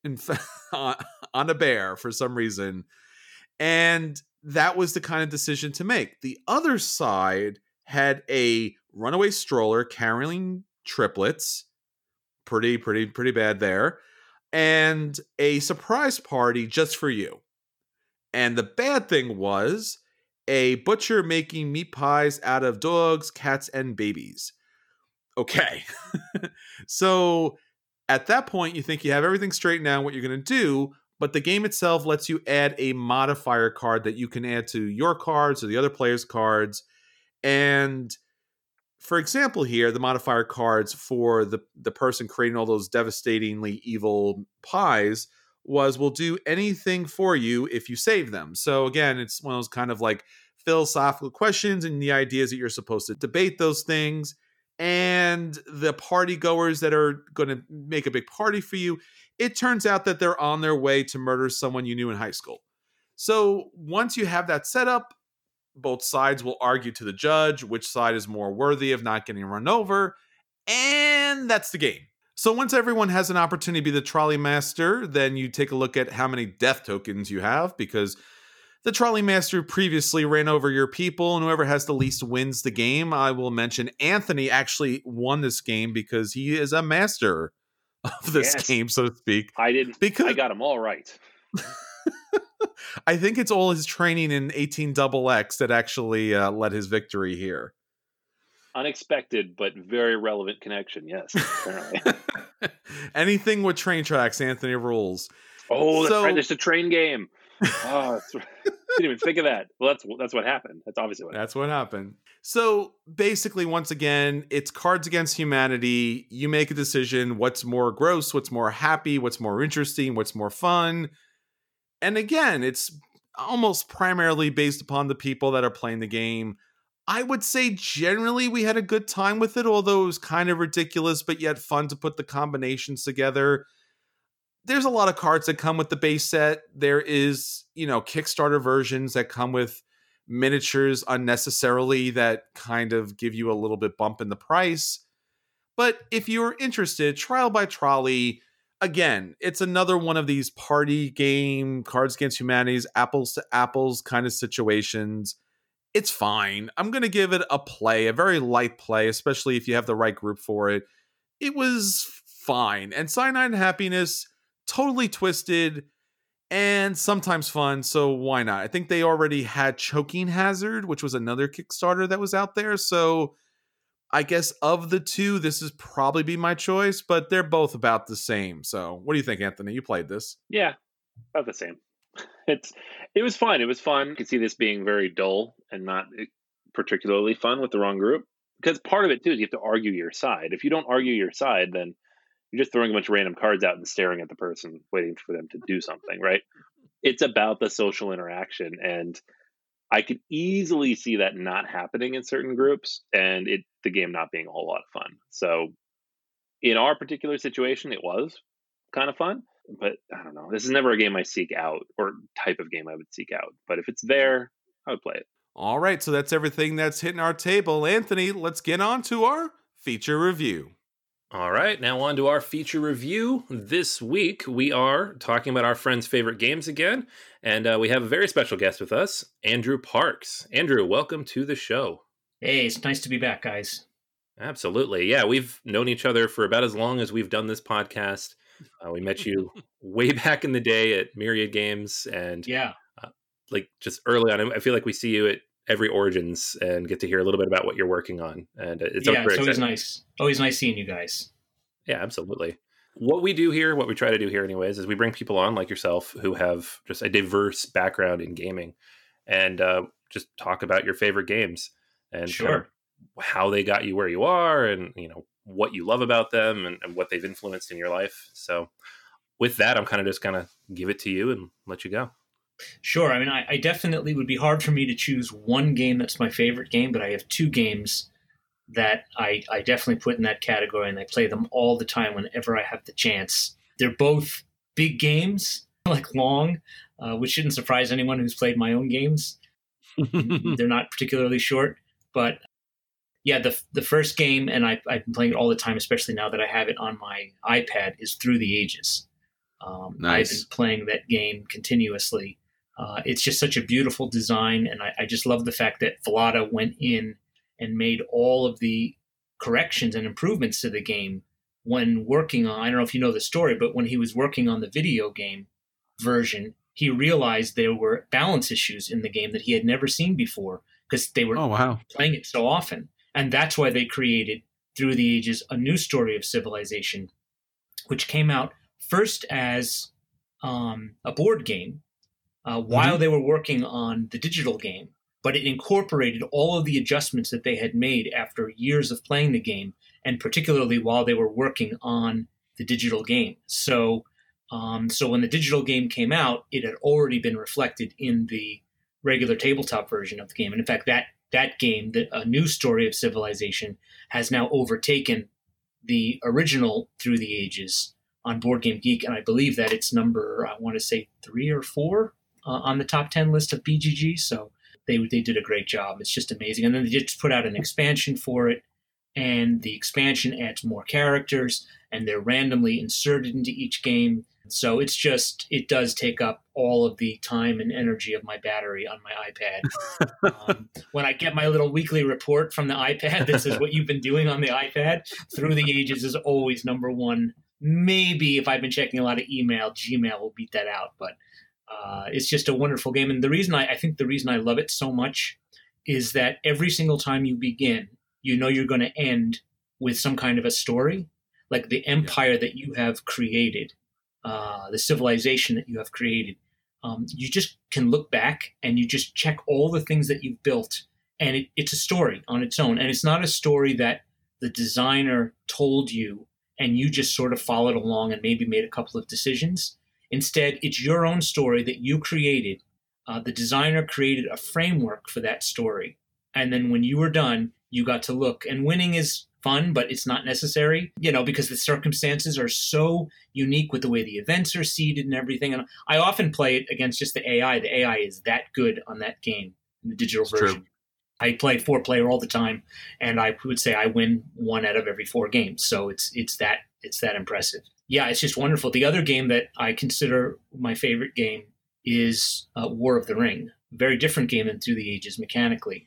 on a bear for some reason. And that was the kind of decision to make. The other side had a runaway stroller carrying triplets. Pretty bad there. And a surprise party just for you. And the bad thing was a butcher making meat pies out of dogs, cats, and babies. Okay. So at that point, you think you have everything straightened out, what you're going to do, but the game itself lets you add a modifier card that you can add to your cards or the other player's cards. And for example here, the modifier cards for the person creating all those devastatingly evil pies was, will do anything for you if you save them. So again, it's one of those kind of like philosophical questions, and the idea is that you're supposed to debate those things. And the party goers that are going to make a big party for you, it turns out that they're on their way to murder someone you knew in high school. So once you have that set up, both sides will argue to the judge which side is more worthy of not getting run over, and that's the game. So once everyone has an opportunity to be the trolley master, then you take a look at how many death tokens you have, because the trolley master previously ran over your people, and whoever has the least wins the game. I will mention Anthony actually won this game because he is a master of this game, so to speak. I got him all right. I think it's all his training in 18XX that actually led his victory here. Unexpected, but very relevant connection. Yes, apparently. Anything with train tracks, Anthony rules. Oh, that's right. There's a train game. Oh, didn't even think of that. Well, that's what happened. That's obviously what happened. So basically, once again, it's Cards Against Humanity. You make a decision. What's more gross? What's more happy? What's more interesting? What's more fun? And again, it's almost primarily based upon the people that are playing the game. I would say generally we had a good time with it, although it was kind of ridiculous, but yet fun to put the combinations together. There's a lot of cards that come with the base set. There is, Kickstarter versions that come with miniatures unnecessarily that kind of give you a little bit bump in the price. But if you're interested, Trial by Trolley, again, it's another one of these party game, Cards Against Humanity's apples to apples kind of situations. It's fine. I'm going to give it a very light play, especially if you have the right group for it. It was fine. And Cyanide and Happiness, totally twisted and sometimes fun, so why not? I think they already had Choking Hazard, which was another Kickstarter that was out there, so I guess of the two, this is probably be my choice, but they're both about the same. So what do you think, Anthony? You played this. Yeah, about the same. It was fun. It was fun. I could see this being very dull and not particularly fun with the wrong group. Because part of it, too, is you have to argue your side. If you don't argue your side, then you're just throwing a bunch of random cards out and staring at the person, waiting for them to do something, right? It's about the social interaction. And I could easily see that not happening in certain groups and the game not being a whole lot of fun. So in our particular situation, it was kind of fun. But I don't know. This is never a game I seek out or type of game I would seek out. But if it's there, I would play it. All right, so that's everything that's hitting our table. Anthony, let's get on to our feature review. All right, now on to our feature review. This week, we are talking about our friends' favorite games again, and we have a very special guest with us, Andrew Parks. Andrew, welcome to the show. Hey, it's nice to be back, guys. Absolutely. Yeah, we've known each other for about as long as we've done this podcast. We met you way back in the day at Myriad Games, and just early on, I feel like we see you at every Origins and get to hear a little bit about what you're working on. And it's always nice. Always nice seeing you guys. Yeah, absolutely. What we do here, what we try to do here anyways, is we bring people on like yourself who have just a diverse background in gaming and just talk about your favorite games and kind of how they got you where you are and, what you love about them and what they've influenced in your life. So with that, I'm kind of give it to you and let you go. Sure. I mean, I definitely would be hard for me to choose one game that's my favorite game, but I have two games that I definitely put in that category, and I play them all the time whenever I have the chance. They're both big games, like long, which shouldn't surprise anyone who's played my own games. They're not particularly short, but yeah, the first game, and I've been playing it all the time, especially now that I have it on my iPad, is Through the Ages. Nice. I've been playing that game continuously. It's just such a beautiful design, and I just love the fact that Vlaada went in and made all of the corrections and improvements to the game when working on, I don't know if you know the story, but when he was working on the video game version, he realized there were balance issues in the game that he had never seen before because they were playing it so often. And that's why they created Through the Ages, a new story of civilization, which came out first as a board game while they were working on the digital game, but it incorporated all of the adjustments that they had made after years of playing the game, and particularly while they were working on the digital game. So when the digital game came out, it had already been reflected in the regular tabletop version of the game. And in fact, that game, A New Story of Civilization, has now overtaken the original Through the Ages on Board Game Geek, and I believe that it's number, I want to say 3 or 4 on the top 10 list of BGG. So they did a great job. It's just amazing. And then they just put out an expansion for it, and the expansion adds more characters, and they're randomly inserted into each game. So it does take up all of the time and energy of my battery on my iPad. When I get my little weekly report from the iPad that says what you've been doing on the iPad, Through the Ages is always number one. Maybe if I've been checking a lot of email, Gmail will beat that out. But it's just a wonderful game. And the reason I think the reason I love it so much is that every single time you begin, you know you're going to end with some kind of a story, like the empire that you have created. The civilization that you have created, you just can look back and you just check all the things that you've built, and it's a story on its own. And it's not a story that the designer told you and you just sort of followed along and maybe made a couple of decisions. Instead, it's your own story that you created. The designer created a framework for that story. And then when you were done, you got to look. And winning is fun, but it's not necessary, because the circumstances are so unique with the way the events are seeded and everything. And I often play it against just the AI. The AI is that good on that game in the digital version. True. I play 4-player all the time, and I would say I win 1 out of every 4 games. So it's that impressive. Yeah, it's just wonderful. The other game that I consider my favorite game is War of the Ring. Very different game than Through the Ages mechanically.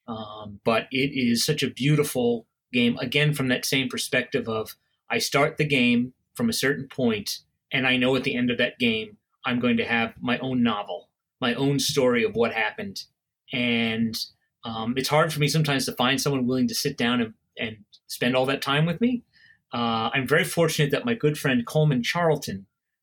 But it is such a beautiful game, again, from that same perspective of I start the game from a certain point, and I know at the end of that game, I'm going to have my own novel, my own story of what happened. And it's hard for me sometimes to find someone willing to sit down and spend all that time with me. I'm very fortunate that my good friend Coleman Charlton,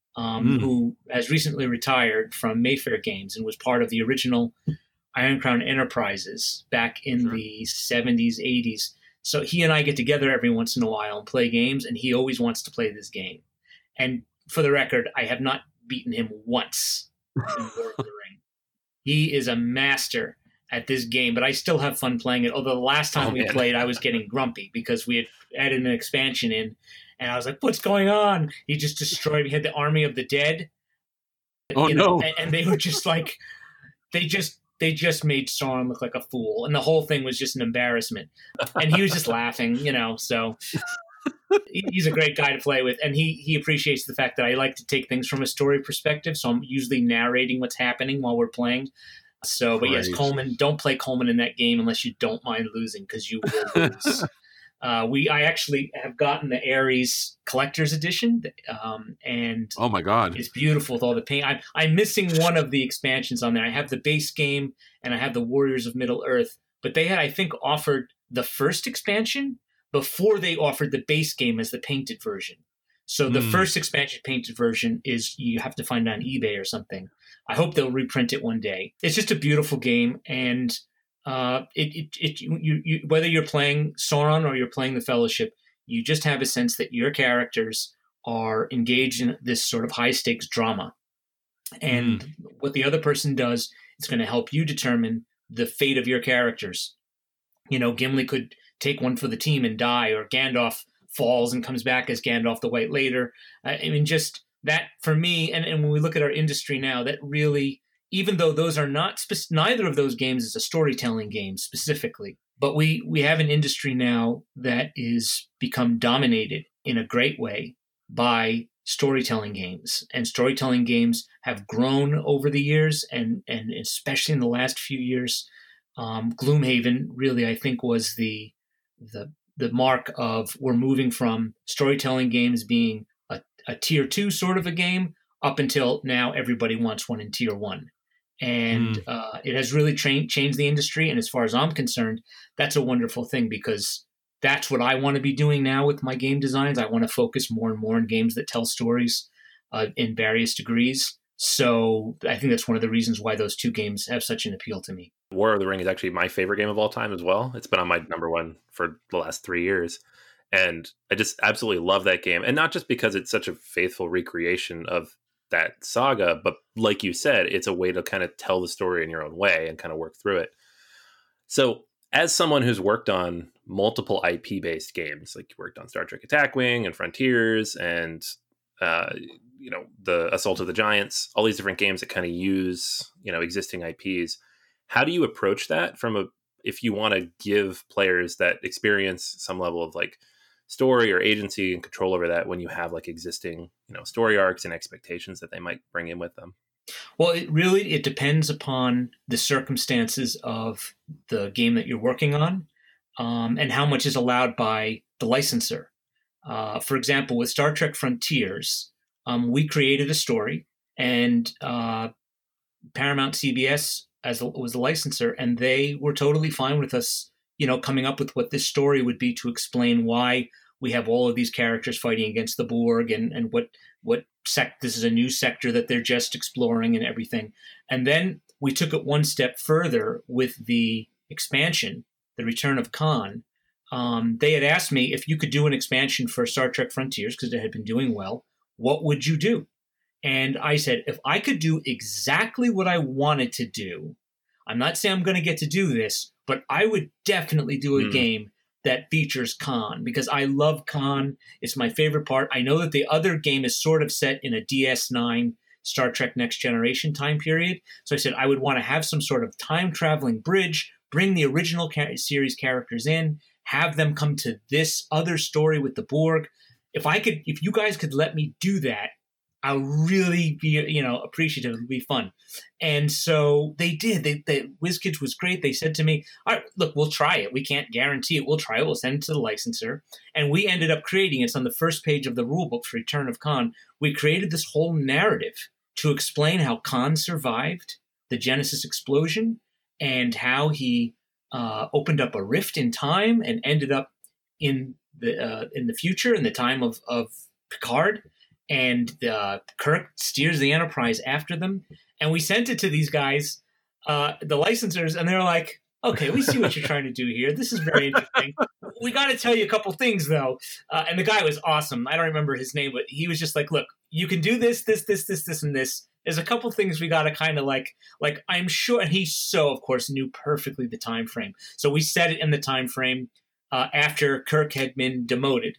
who has recently retired from Mayfair Games and was part of the original Iron Crown Enterprises back in the 70s, 80s. So he and I get together every once in a while and play games, and he always wants to play this game. And for the record, I have not beaten him once in War of the Ring. He is a master at this game, but I still have fun playing it. Although the last time we played, I was getting grumpy because we had added an expansion in, and I was like, what's going on? He just destroyed me. He had the Army of the Dead. Oh, no. And they were just like, they just they just made Sauron look like a fool, and the whole thing was just an embarrassment. And he was just laughing, so he's a great guy to play with, and he appreciates the fact that I like to take things from a story perspective, so I'm usually narrating what's happening while we're playing. So, but yes, Coleman, don't play Coleman in that game unless you don't mind losing, because you will lose. I actually have gotten the Ares Collector's Edition, and oh my god, it's beautiful with all the paint. I'm missing one of the expansions on there. I have the base game and I have the Warriors of Middle Earth, but they had, I think, offered the first expansion before they offered the base game as the painted version. So the first expansion painted version is you have to find it on eBay or something. I hope they'll reprint it one day. It's just a beautiful game, and you whether you're playing Sauron or you're playing the Fellowship, you just have a sense that your characters are engaged in this sort of high stakes drama, and what the other person does is going to help you determine the fate of your characters. Gimli could take one for the team and die, or Gandalf falls and comes back as Gandalf the White later. Just that for me, and when we look at our industry now, that really, even though those are not, neither of those games is a storytelling game specifically, but we have an industry now that is become dominated in a great way by storytelling games. And storytelling games have grown over the years, and especially in the last few years. Gloomhaven really, I think, was the mark of, we're moving from storytelling games being a tier 2 sort of a game up until now everybody wants one in tier 1. And it has really changed the industry. And as far as I'm concerned, that's a wonderful thing, because that's what I want to be doing now with my game designs. I want to focus more and more on games that tell stories in various degrees. So I think that's one of the reasons why those two games have such an appeal to me. War of the Ring is actually my favorite game of all time as well. It's been on my number one for the last 3 years. And I just absolutely love that game. And not just because it's such a faithful recreation of that saga, but like you said, it's a way to kind of tell the story in your own way and kind of work through it. So as someone who's worked on multiple IP-based games, like you worked on Star Trek Attack Wing and Frontiers and the Assault of the Giants, all these different games that kind of use, existing IPs. How do you approach that if you want to give players that experience some level of like story or agency and control over that when you have like existing, story arcs and expectations that they might bring in with them? Well, it depends upon the circumstances of the game that you're working on, and how much is allowed by the licensor. For example, with Star Trek Frontiers, we created a story, and Paramount CBS was the licensor, and they were totally fine with us, coming up with what this story would be to explain why we have all of these characters fighting against the Borg, and what this is a new sector that they're just exploring and everything. And then we took it one step further with the expansion, The Return of Khan. They had asked me if you could do an expansion for Star Trek Frontiers, because it had been doing well, what would you do? And I said, if I could do exactly what I wanted to do, I'm not saying I'm going to get to do this, but I would definitely do a game that features Khan, because I love Khan. It's my favorite part. I know that the other game is sort of set in a DS9 Star Trek Next Generation time period. So I said I would want to have some sort of time-traveling bridge, bring the original series characters in, have them come to this other story with the Borg. If you guys could let me do that, I'll really be, appreciative. It'll be fun. And so they did. WizKids was great. They said to me, all right, look, we'll try it. We can't guarantee it. We'll try it. We'll send it to the licensor. And we ended up creating, it's on the first page of the rulebook for Return of Khan. We created this whole narrative to explain how Khan survived the Genesis explosion and how he opened up a rift in time and ended up in the future, in the time of Picard. And Kirk steers the Enterprise after them. And we sent it to these guys, the licensors, and they're like, okay, we see what you're trying to do here. This is very interesting. We got to tell you a couple things, though. And the guy was awesome. I don't remember his name, but he was just like, look, you can do this, and this. There's a couple things we got to kind of like I'm sure. And he of course, knew perfectly the time frame. So we set it in the time frame after Kirk had been demoted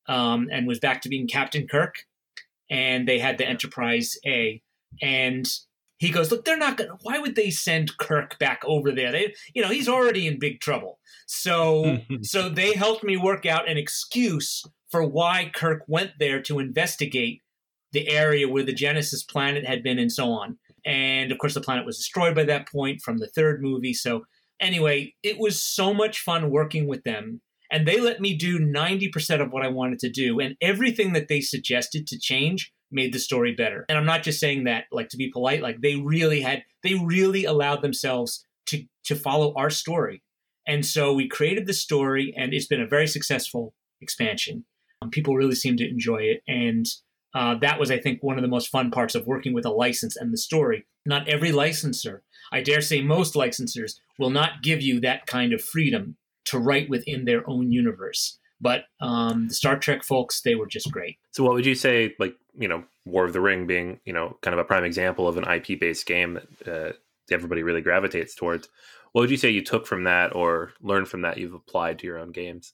and was back to being Captain Kirk. And they had the Enterprise A. And he goes, look, they're not going to, why would they send Kirk back over there? He's already in big trouble. So they helped me work out an excuse for why Kirk went there to investigate the area where the Genesis planet had been and so on. And of course, the planet was destroyed by that point from the third movie. So anyway, it was so much fun working with them. And they let me do 90% of what I wanted to do. And everything that they suggested to change made the story better. And I'm not just saying that, like, to be polite, like they really allowed themselves to follow our story. And so we created the story, and it's been a very successful expansion. People really seem to enjoy it. And that was, I think, one of the most fun parts of working with a license and the story. Not every licensor, I dare say most licensors, will not give you that kind of freedom to write within their own universe. But the Star Trek folks, they were just great. So what would you say, like, War of the Ring being, kind of a prime example of an IP-based game that everybody really gravitates towards. What would you say you took from that or learned from that you've applied to your own games?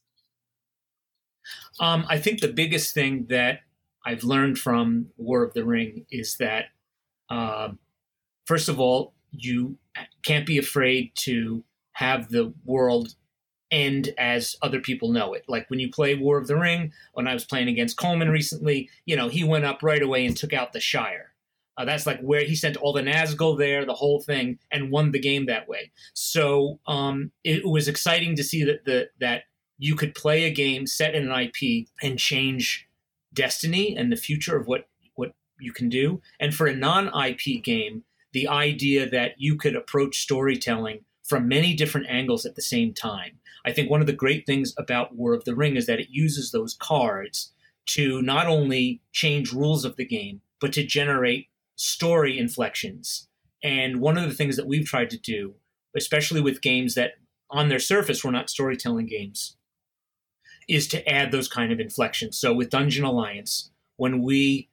I think the biggest thing that I've learned from War of the Ring is that, first of all, you can't be afraid to have the world end as other people know it. Like when you play War of the Ring, when I was playing against Coleman recently, he went up right away and took out the Shire. That's like where he sent all the Nazgul there, the whole thing, and won the game that way. So it was exciting to see that you could play a game set in an IP and change destiny and the future of what you can do. And for a non-IP game, the idea that you could approach storytelling from many different angles at the same time. I think one of the great things about War of the Ring is that it uses those cards to not only change rules of the game, but to generate story inflections. And one of the things that we've tried to do, especially with games that on their surface were not storytelling games, is to add those kind of inflections. So with Dungeon Alliance, when we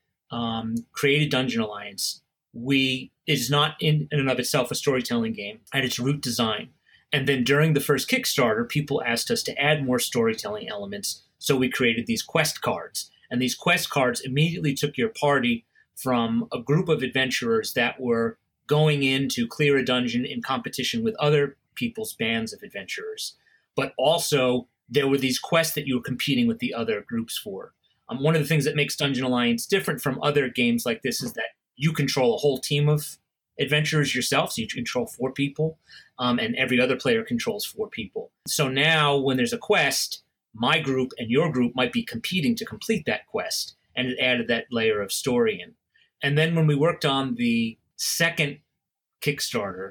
created Dungeon Alliance, it is not in and of itself a storytelling game at its root design. And then during the first Kickstarter, people asked us to add more storytelling elements. So we created these quest cards. And these quest cards immediately took your party from a group of adventurers that were going in to clear a dungeon in competition with other people's bands of adventurers. But also, there were these quests that you were competing with the other groups for. One of the things that makes Dungeon Alliance different from other games like this is that you control a whole team of adventurers yourself, so you control 4 people, and every other player controls 4 people. So now when there's a quest, my group and your group might be competing to complete that quest, and it added that layer of story in. And then when we worked on the second Kickstarter,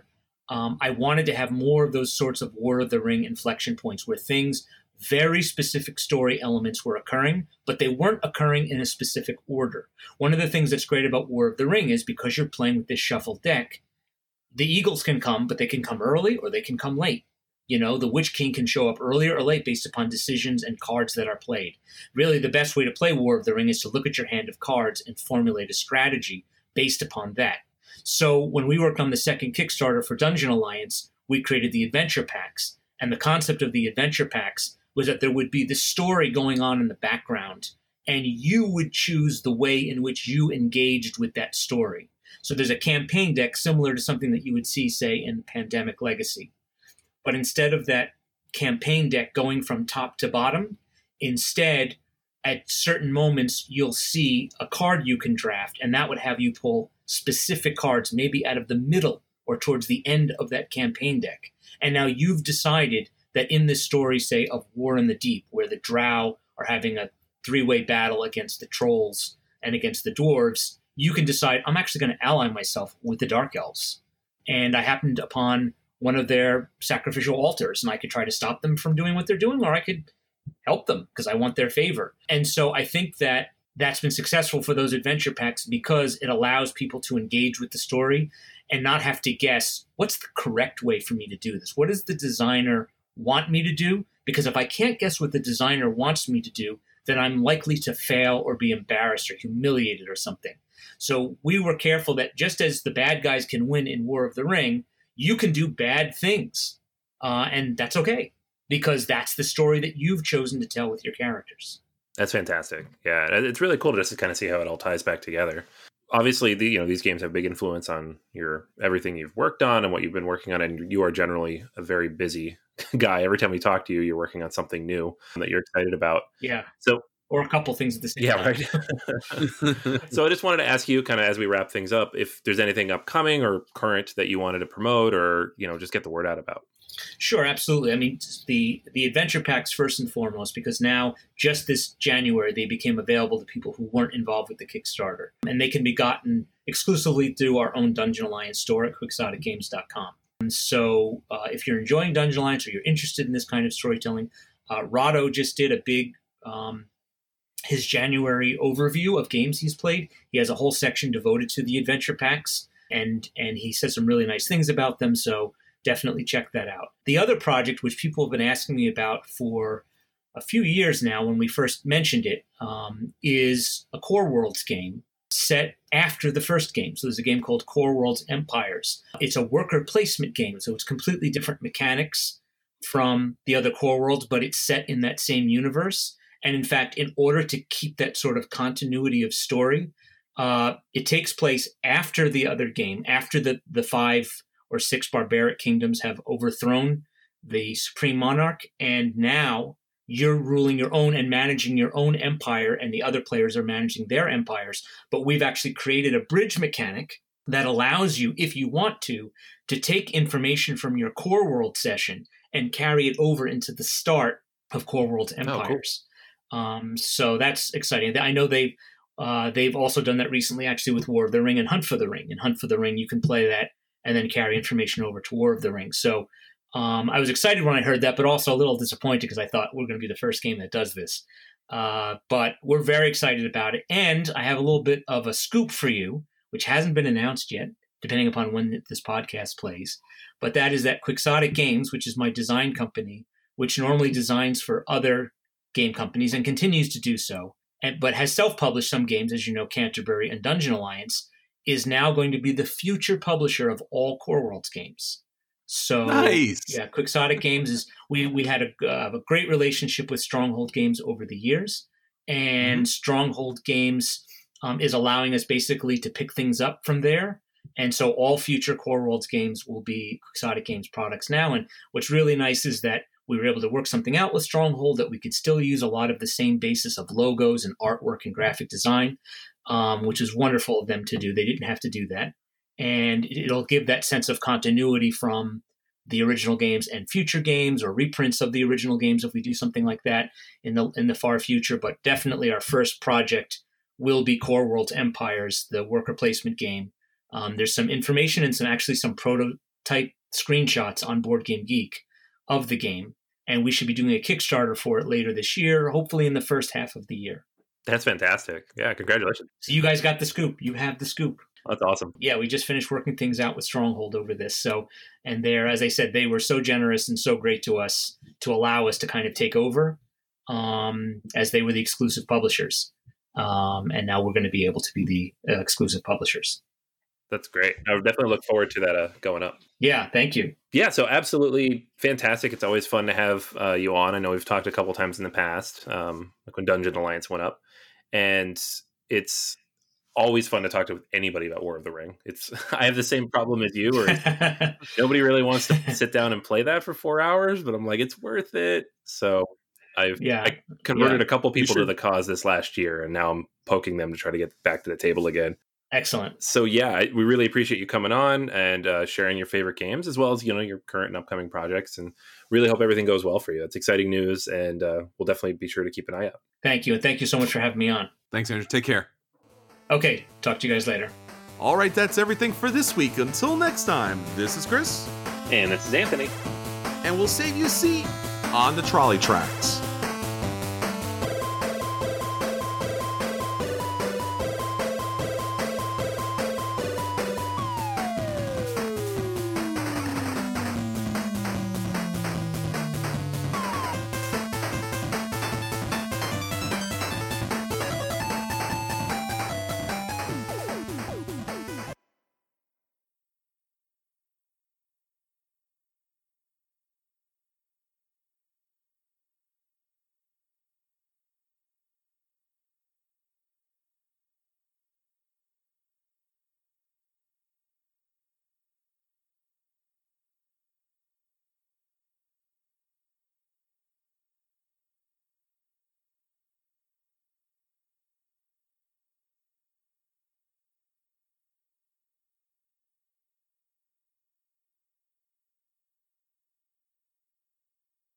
I wanted to have more of those sorts of War of the Ring inflection points where very specific story elements were occurring, but they weren't occurring in a specific order. One of the things that's great about War of the Ring is because you're playing with this shuffled deck, the Eagles can come, but they can come early or they can come late. The Witch King can show up earlier or late based upon decisions and cards that are played. Really, the best way to play War of the Ring is to look at your hand of cards and formulate a strategy based upon that. So when we worked on the second Kickstarter for Dungeon Alliance, we created the adventure packs. And the concept of the adventure packs was that there would be the story going on in the background, and you would choose the way in which you engaged with that story. So there's a campaign deck similar to something that you would see, say, in Pandemic Legacy. But instead of that campaign deck going from top to bottom, instead, at certain moments, you'll see a card you can draft, and that would have you pull specific cards, maybe out of the middle or towards the end of that campaign deck. And now you've decided that in this story, say, of War in the Deep, where the Drow are having a 3-way battle against the trolls and against the dwarves, you can decide, I'm actually going to ally myself with the Dark Elves. And I happened upon one of their sacrificial altars, and I could try to stop them from doing what they're doing, or I could help them because I want their favor. And so I think that that's been successful for those adventure packs because it allows people to engage with the story and not have to guess, what's the correct way for me to do this? What does the designer want me to do? Because if I can't guess what the designer wants me to do, then I'm likely to fail or be embarrassed or humiliated or something. So we were careful that just as the bad guys can win in War of the Ring, you can do bad things. And that's okay, because that's the story that you've chosen to tell with your characters. That's fantastic. Yeah, it's really cool to just kind of see how it all ties back together. obviously, these games have big influence on everything you've worked on and what you've been working on, and you are generally a very busy guy. Every time we talk to you, you're working on something new that you're excited about. Yeah. So, or a couple things at the same time. Right. So I just wanted to ask you, kind of as we wrap things up, if there's anything upcoming or current that you wanted to promote, or just get the word out about. Sure, absolutely. I mean, the adventure packs first and foremost, because now just this January they became available to people who weren't involved with the Kickstarter, and they can be gotten exclusively through our own Dungeon Alliance store at quixoticgames.com. And so, if you're enjoying Dungeon Alliance or you're interested in this kind of storytelling, Rahdo just did a big his January overview of games he's played. He has a whole section devoted to the adventure packs, and he says some really nice things about them. So definitely check that out. The other project, which people have been asking me about for a few years now when we first mentioned it, is a Core Worlds game set after the first game. So there's a game called Core Worlds Empires. It's a worker placement game, so it's completely different mechanics from the other Core Worlds, but it's set in that same universe. And in fact, in order to keep that sort of continuity of story, it takes place after the other game, after the 5 or 6 barbaric kingdoms have overthrown the supreme monarch, and now you're ruling your own and managing your own empire, and the other players are managing their empires. But we've actually created a bridge mechanic that allows you, if you want to take information from your Core World session and carry it over into the start of Core World's Empires. Oh, cool. So that's exciting. I know they've also done that recently, actually, with War of the Ring and Hunt for the Ring. In Hunt for the Ring, you can play that and then carry information over to War of the Ring. So I was excited when I heard that, but also a little disappointed because I thought we're going to be the first game that does this. But we're very excited about it. And I have a little bit of a scoop for you, which hasn't been announced yet, depending upon when this podcast plays. But that is that Quixotic Games, which is my design company, which normally designs for other game companies and continues to do so, but has self-published some games, as you know, Canterbury and Dungeon Alliance, is now going to be the future publisher of all Core Worlds games. So, nice. Yeah, Quixotic Games is, we had a great relationship with Stronghold Games over the years, and Stronghold Games is allowing us basically to pick things up from there. And so all future Core Worlds games will be Quixotic Games products now. And what's really nice is that we were able to work something out with Stronghold that we could still use a lot of the same basis of logos and artwork and graphic design, which is wonderful of them to do. They didn't have to do that. And it'll give that sense of continuity from the original games and future games, or reprints of the original games if we do something like that in the far future. But definitely our first project will be Core Worlds Empires, the worker placement game. There's some information and some prototype screenshots on Board Game Geek of the game, and we should be doing a Kickstarter for it later this year, hopefully in the first half of the year. That's fantastic. Yeah, congratulations. So you guys got the scoop. You have the scoop. That's awesome. Yeah, we just finished working things out with Stronghold over this. So, and as I said, they were so generous and so great to us to allow us to kind of take over, as they were the exclusive publishers. And now we're going to be able to be the exclusive publishers. That's great. I would definitely look forward to that going up. Yeah, thank you. Yeah, so absolutely fantastic. It's always fun to have you on. I know we've talked a couple times in the past, like when Dungeon Alliance went up. And it's always fun to talk to anybody about War of the Ring. I have the same problem as you, where nobody really wants to sit down and play that for 4 hours, but I'm like, it's worth it. So I converted a couple people to the cause this last year, and now I'm poking them to try to get back to the table again. Excellent. So yeah, we really appreciate you coming on and sharing your favorite games, as well as, your current and upcoming projects, and really hope everything goes well for you. It's exciting news, and we'll definitely be sure to keep an eye out. Thank you. And thank you so much for having me on. Thanks, Andrew. Take care. Okay. Talk to you guys later. All right. That's everything for this week. Until next time, this is Chris. And this is Anthony. And we'll save you a seat on the trolley tracks.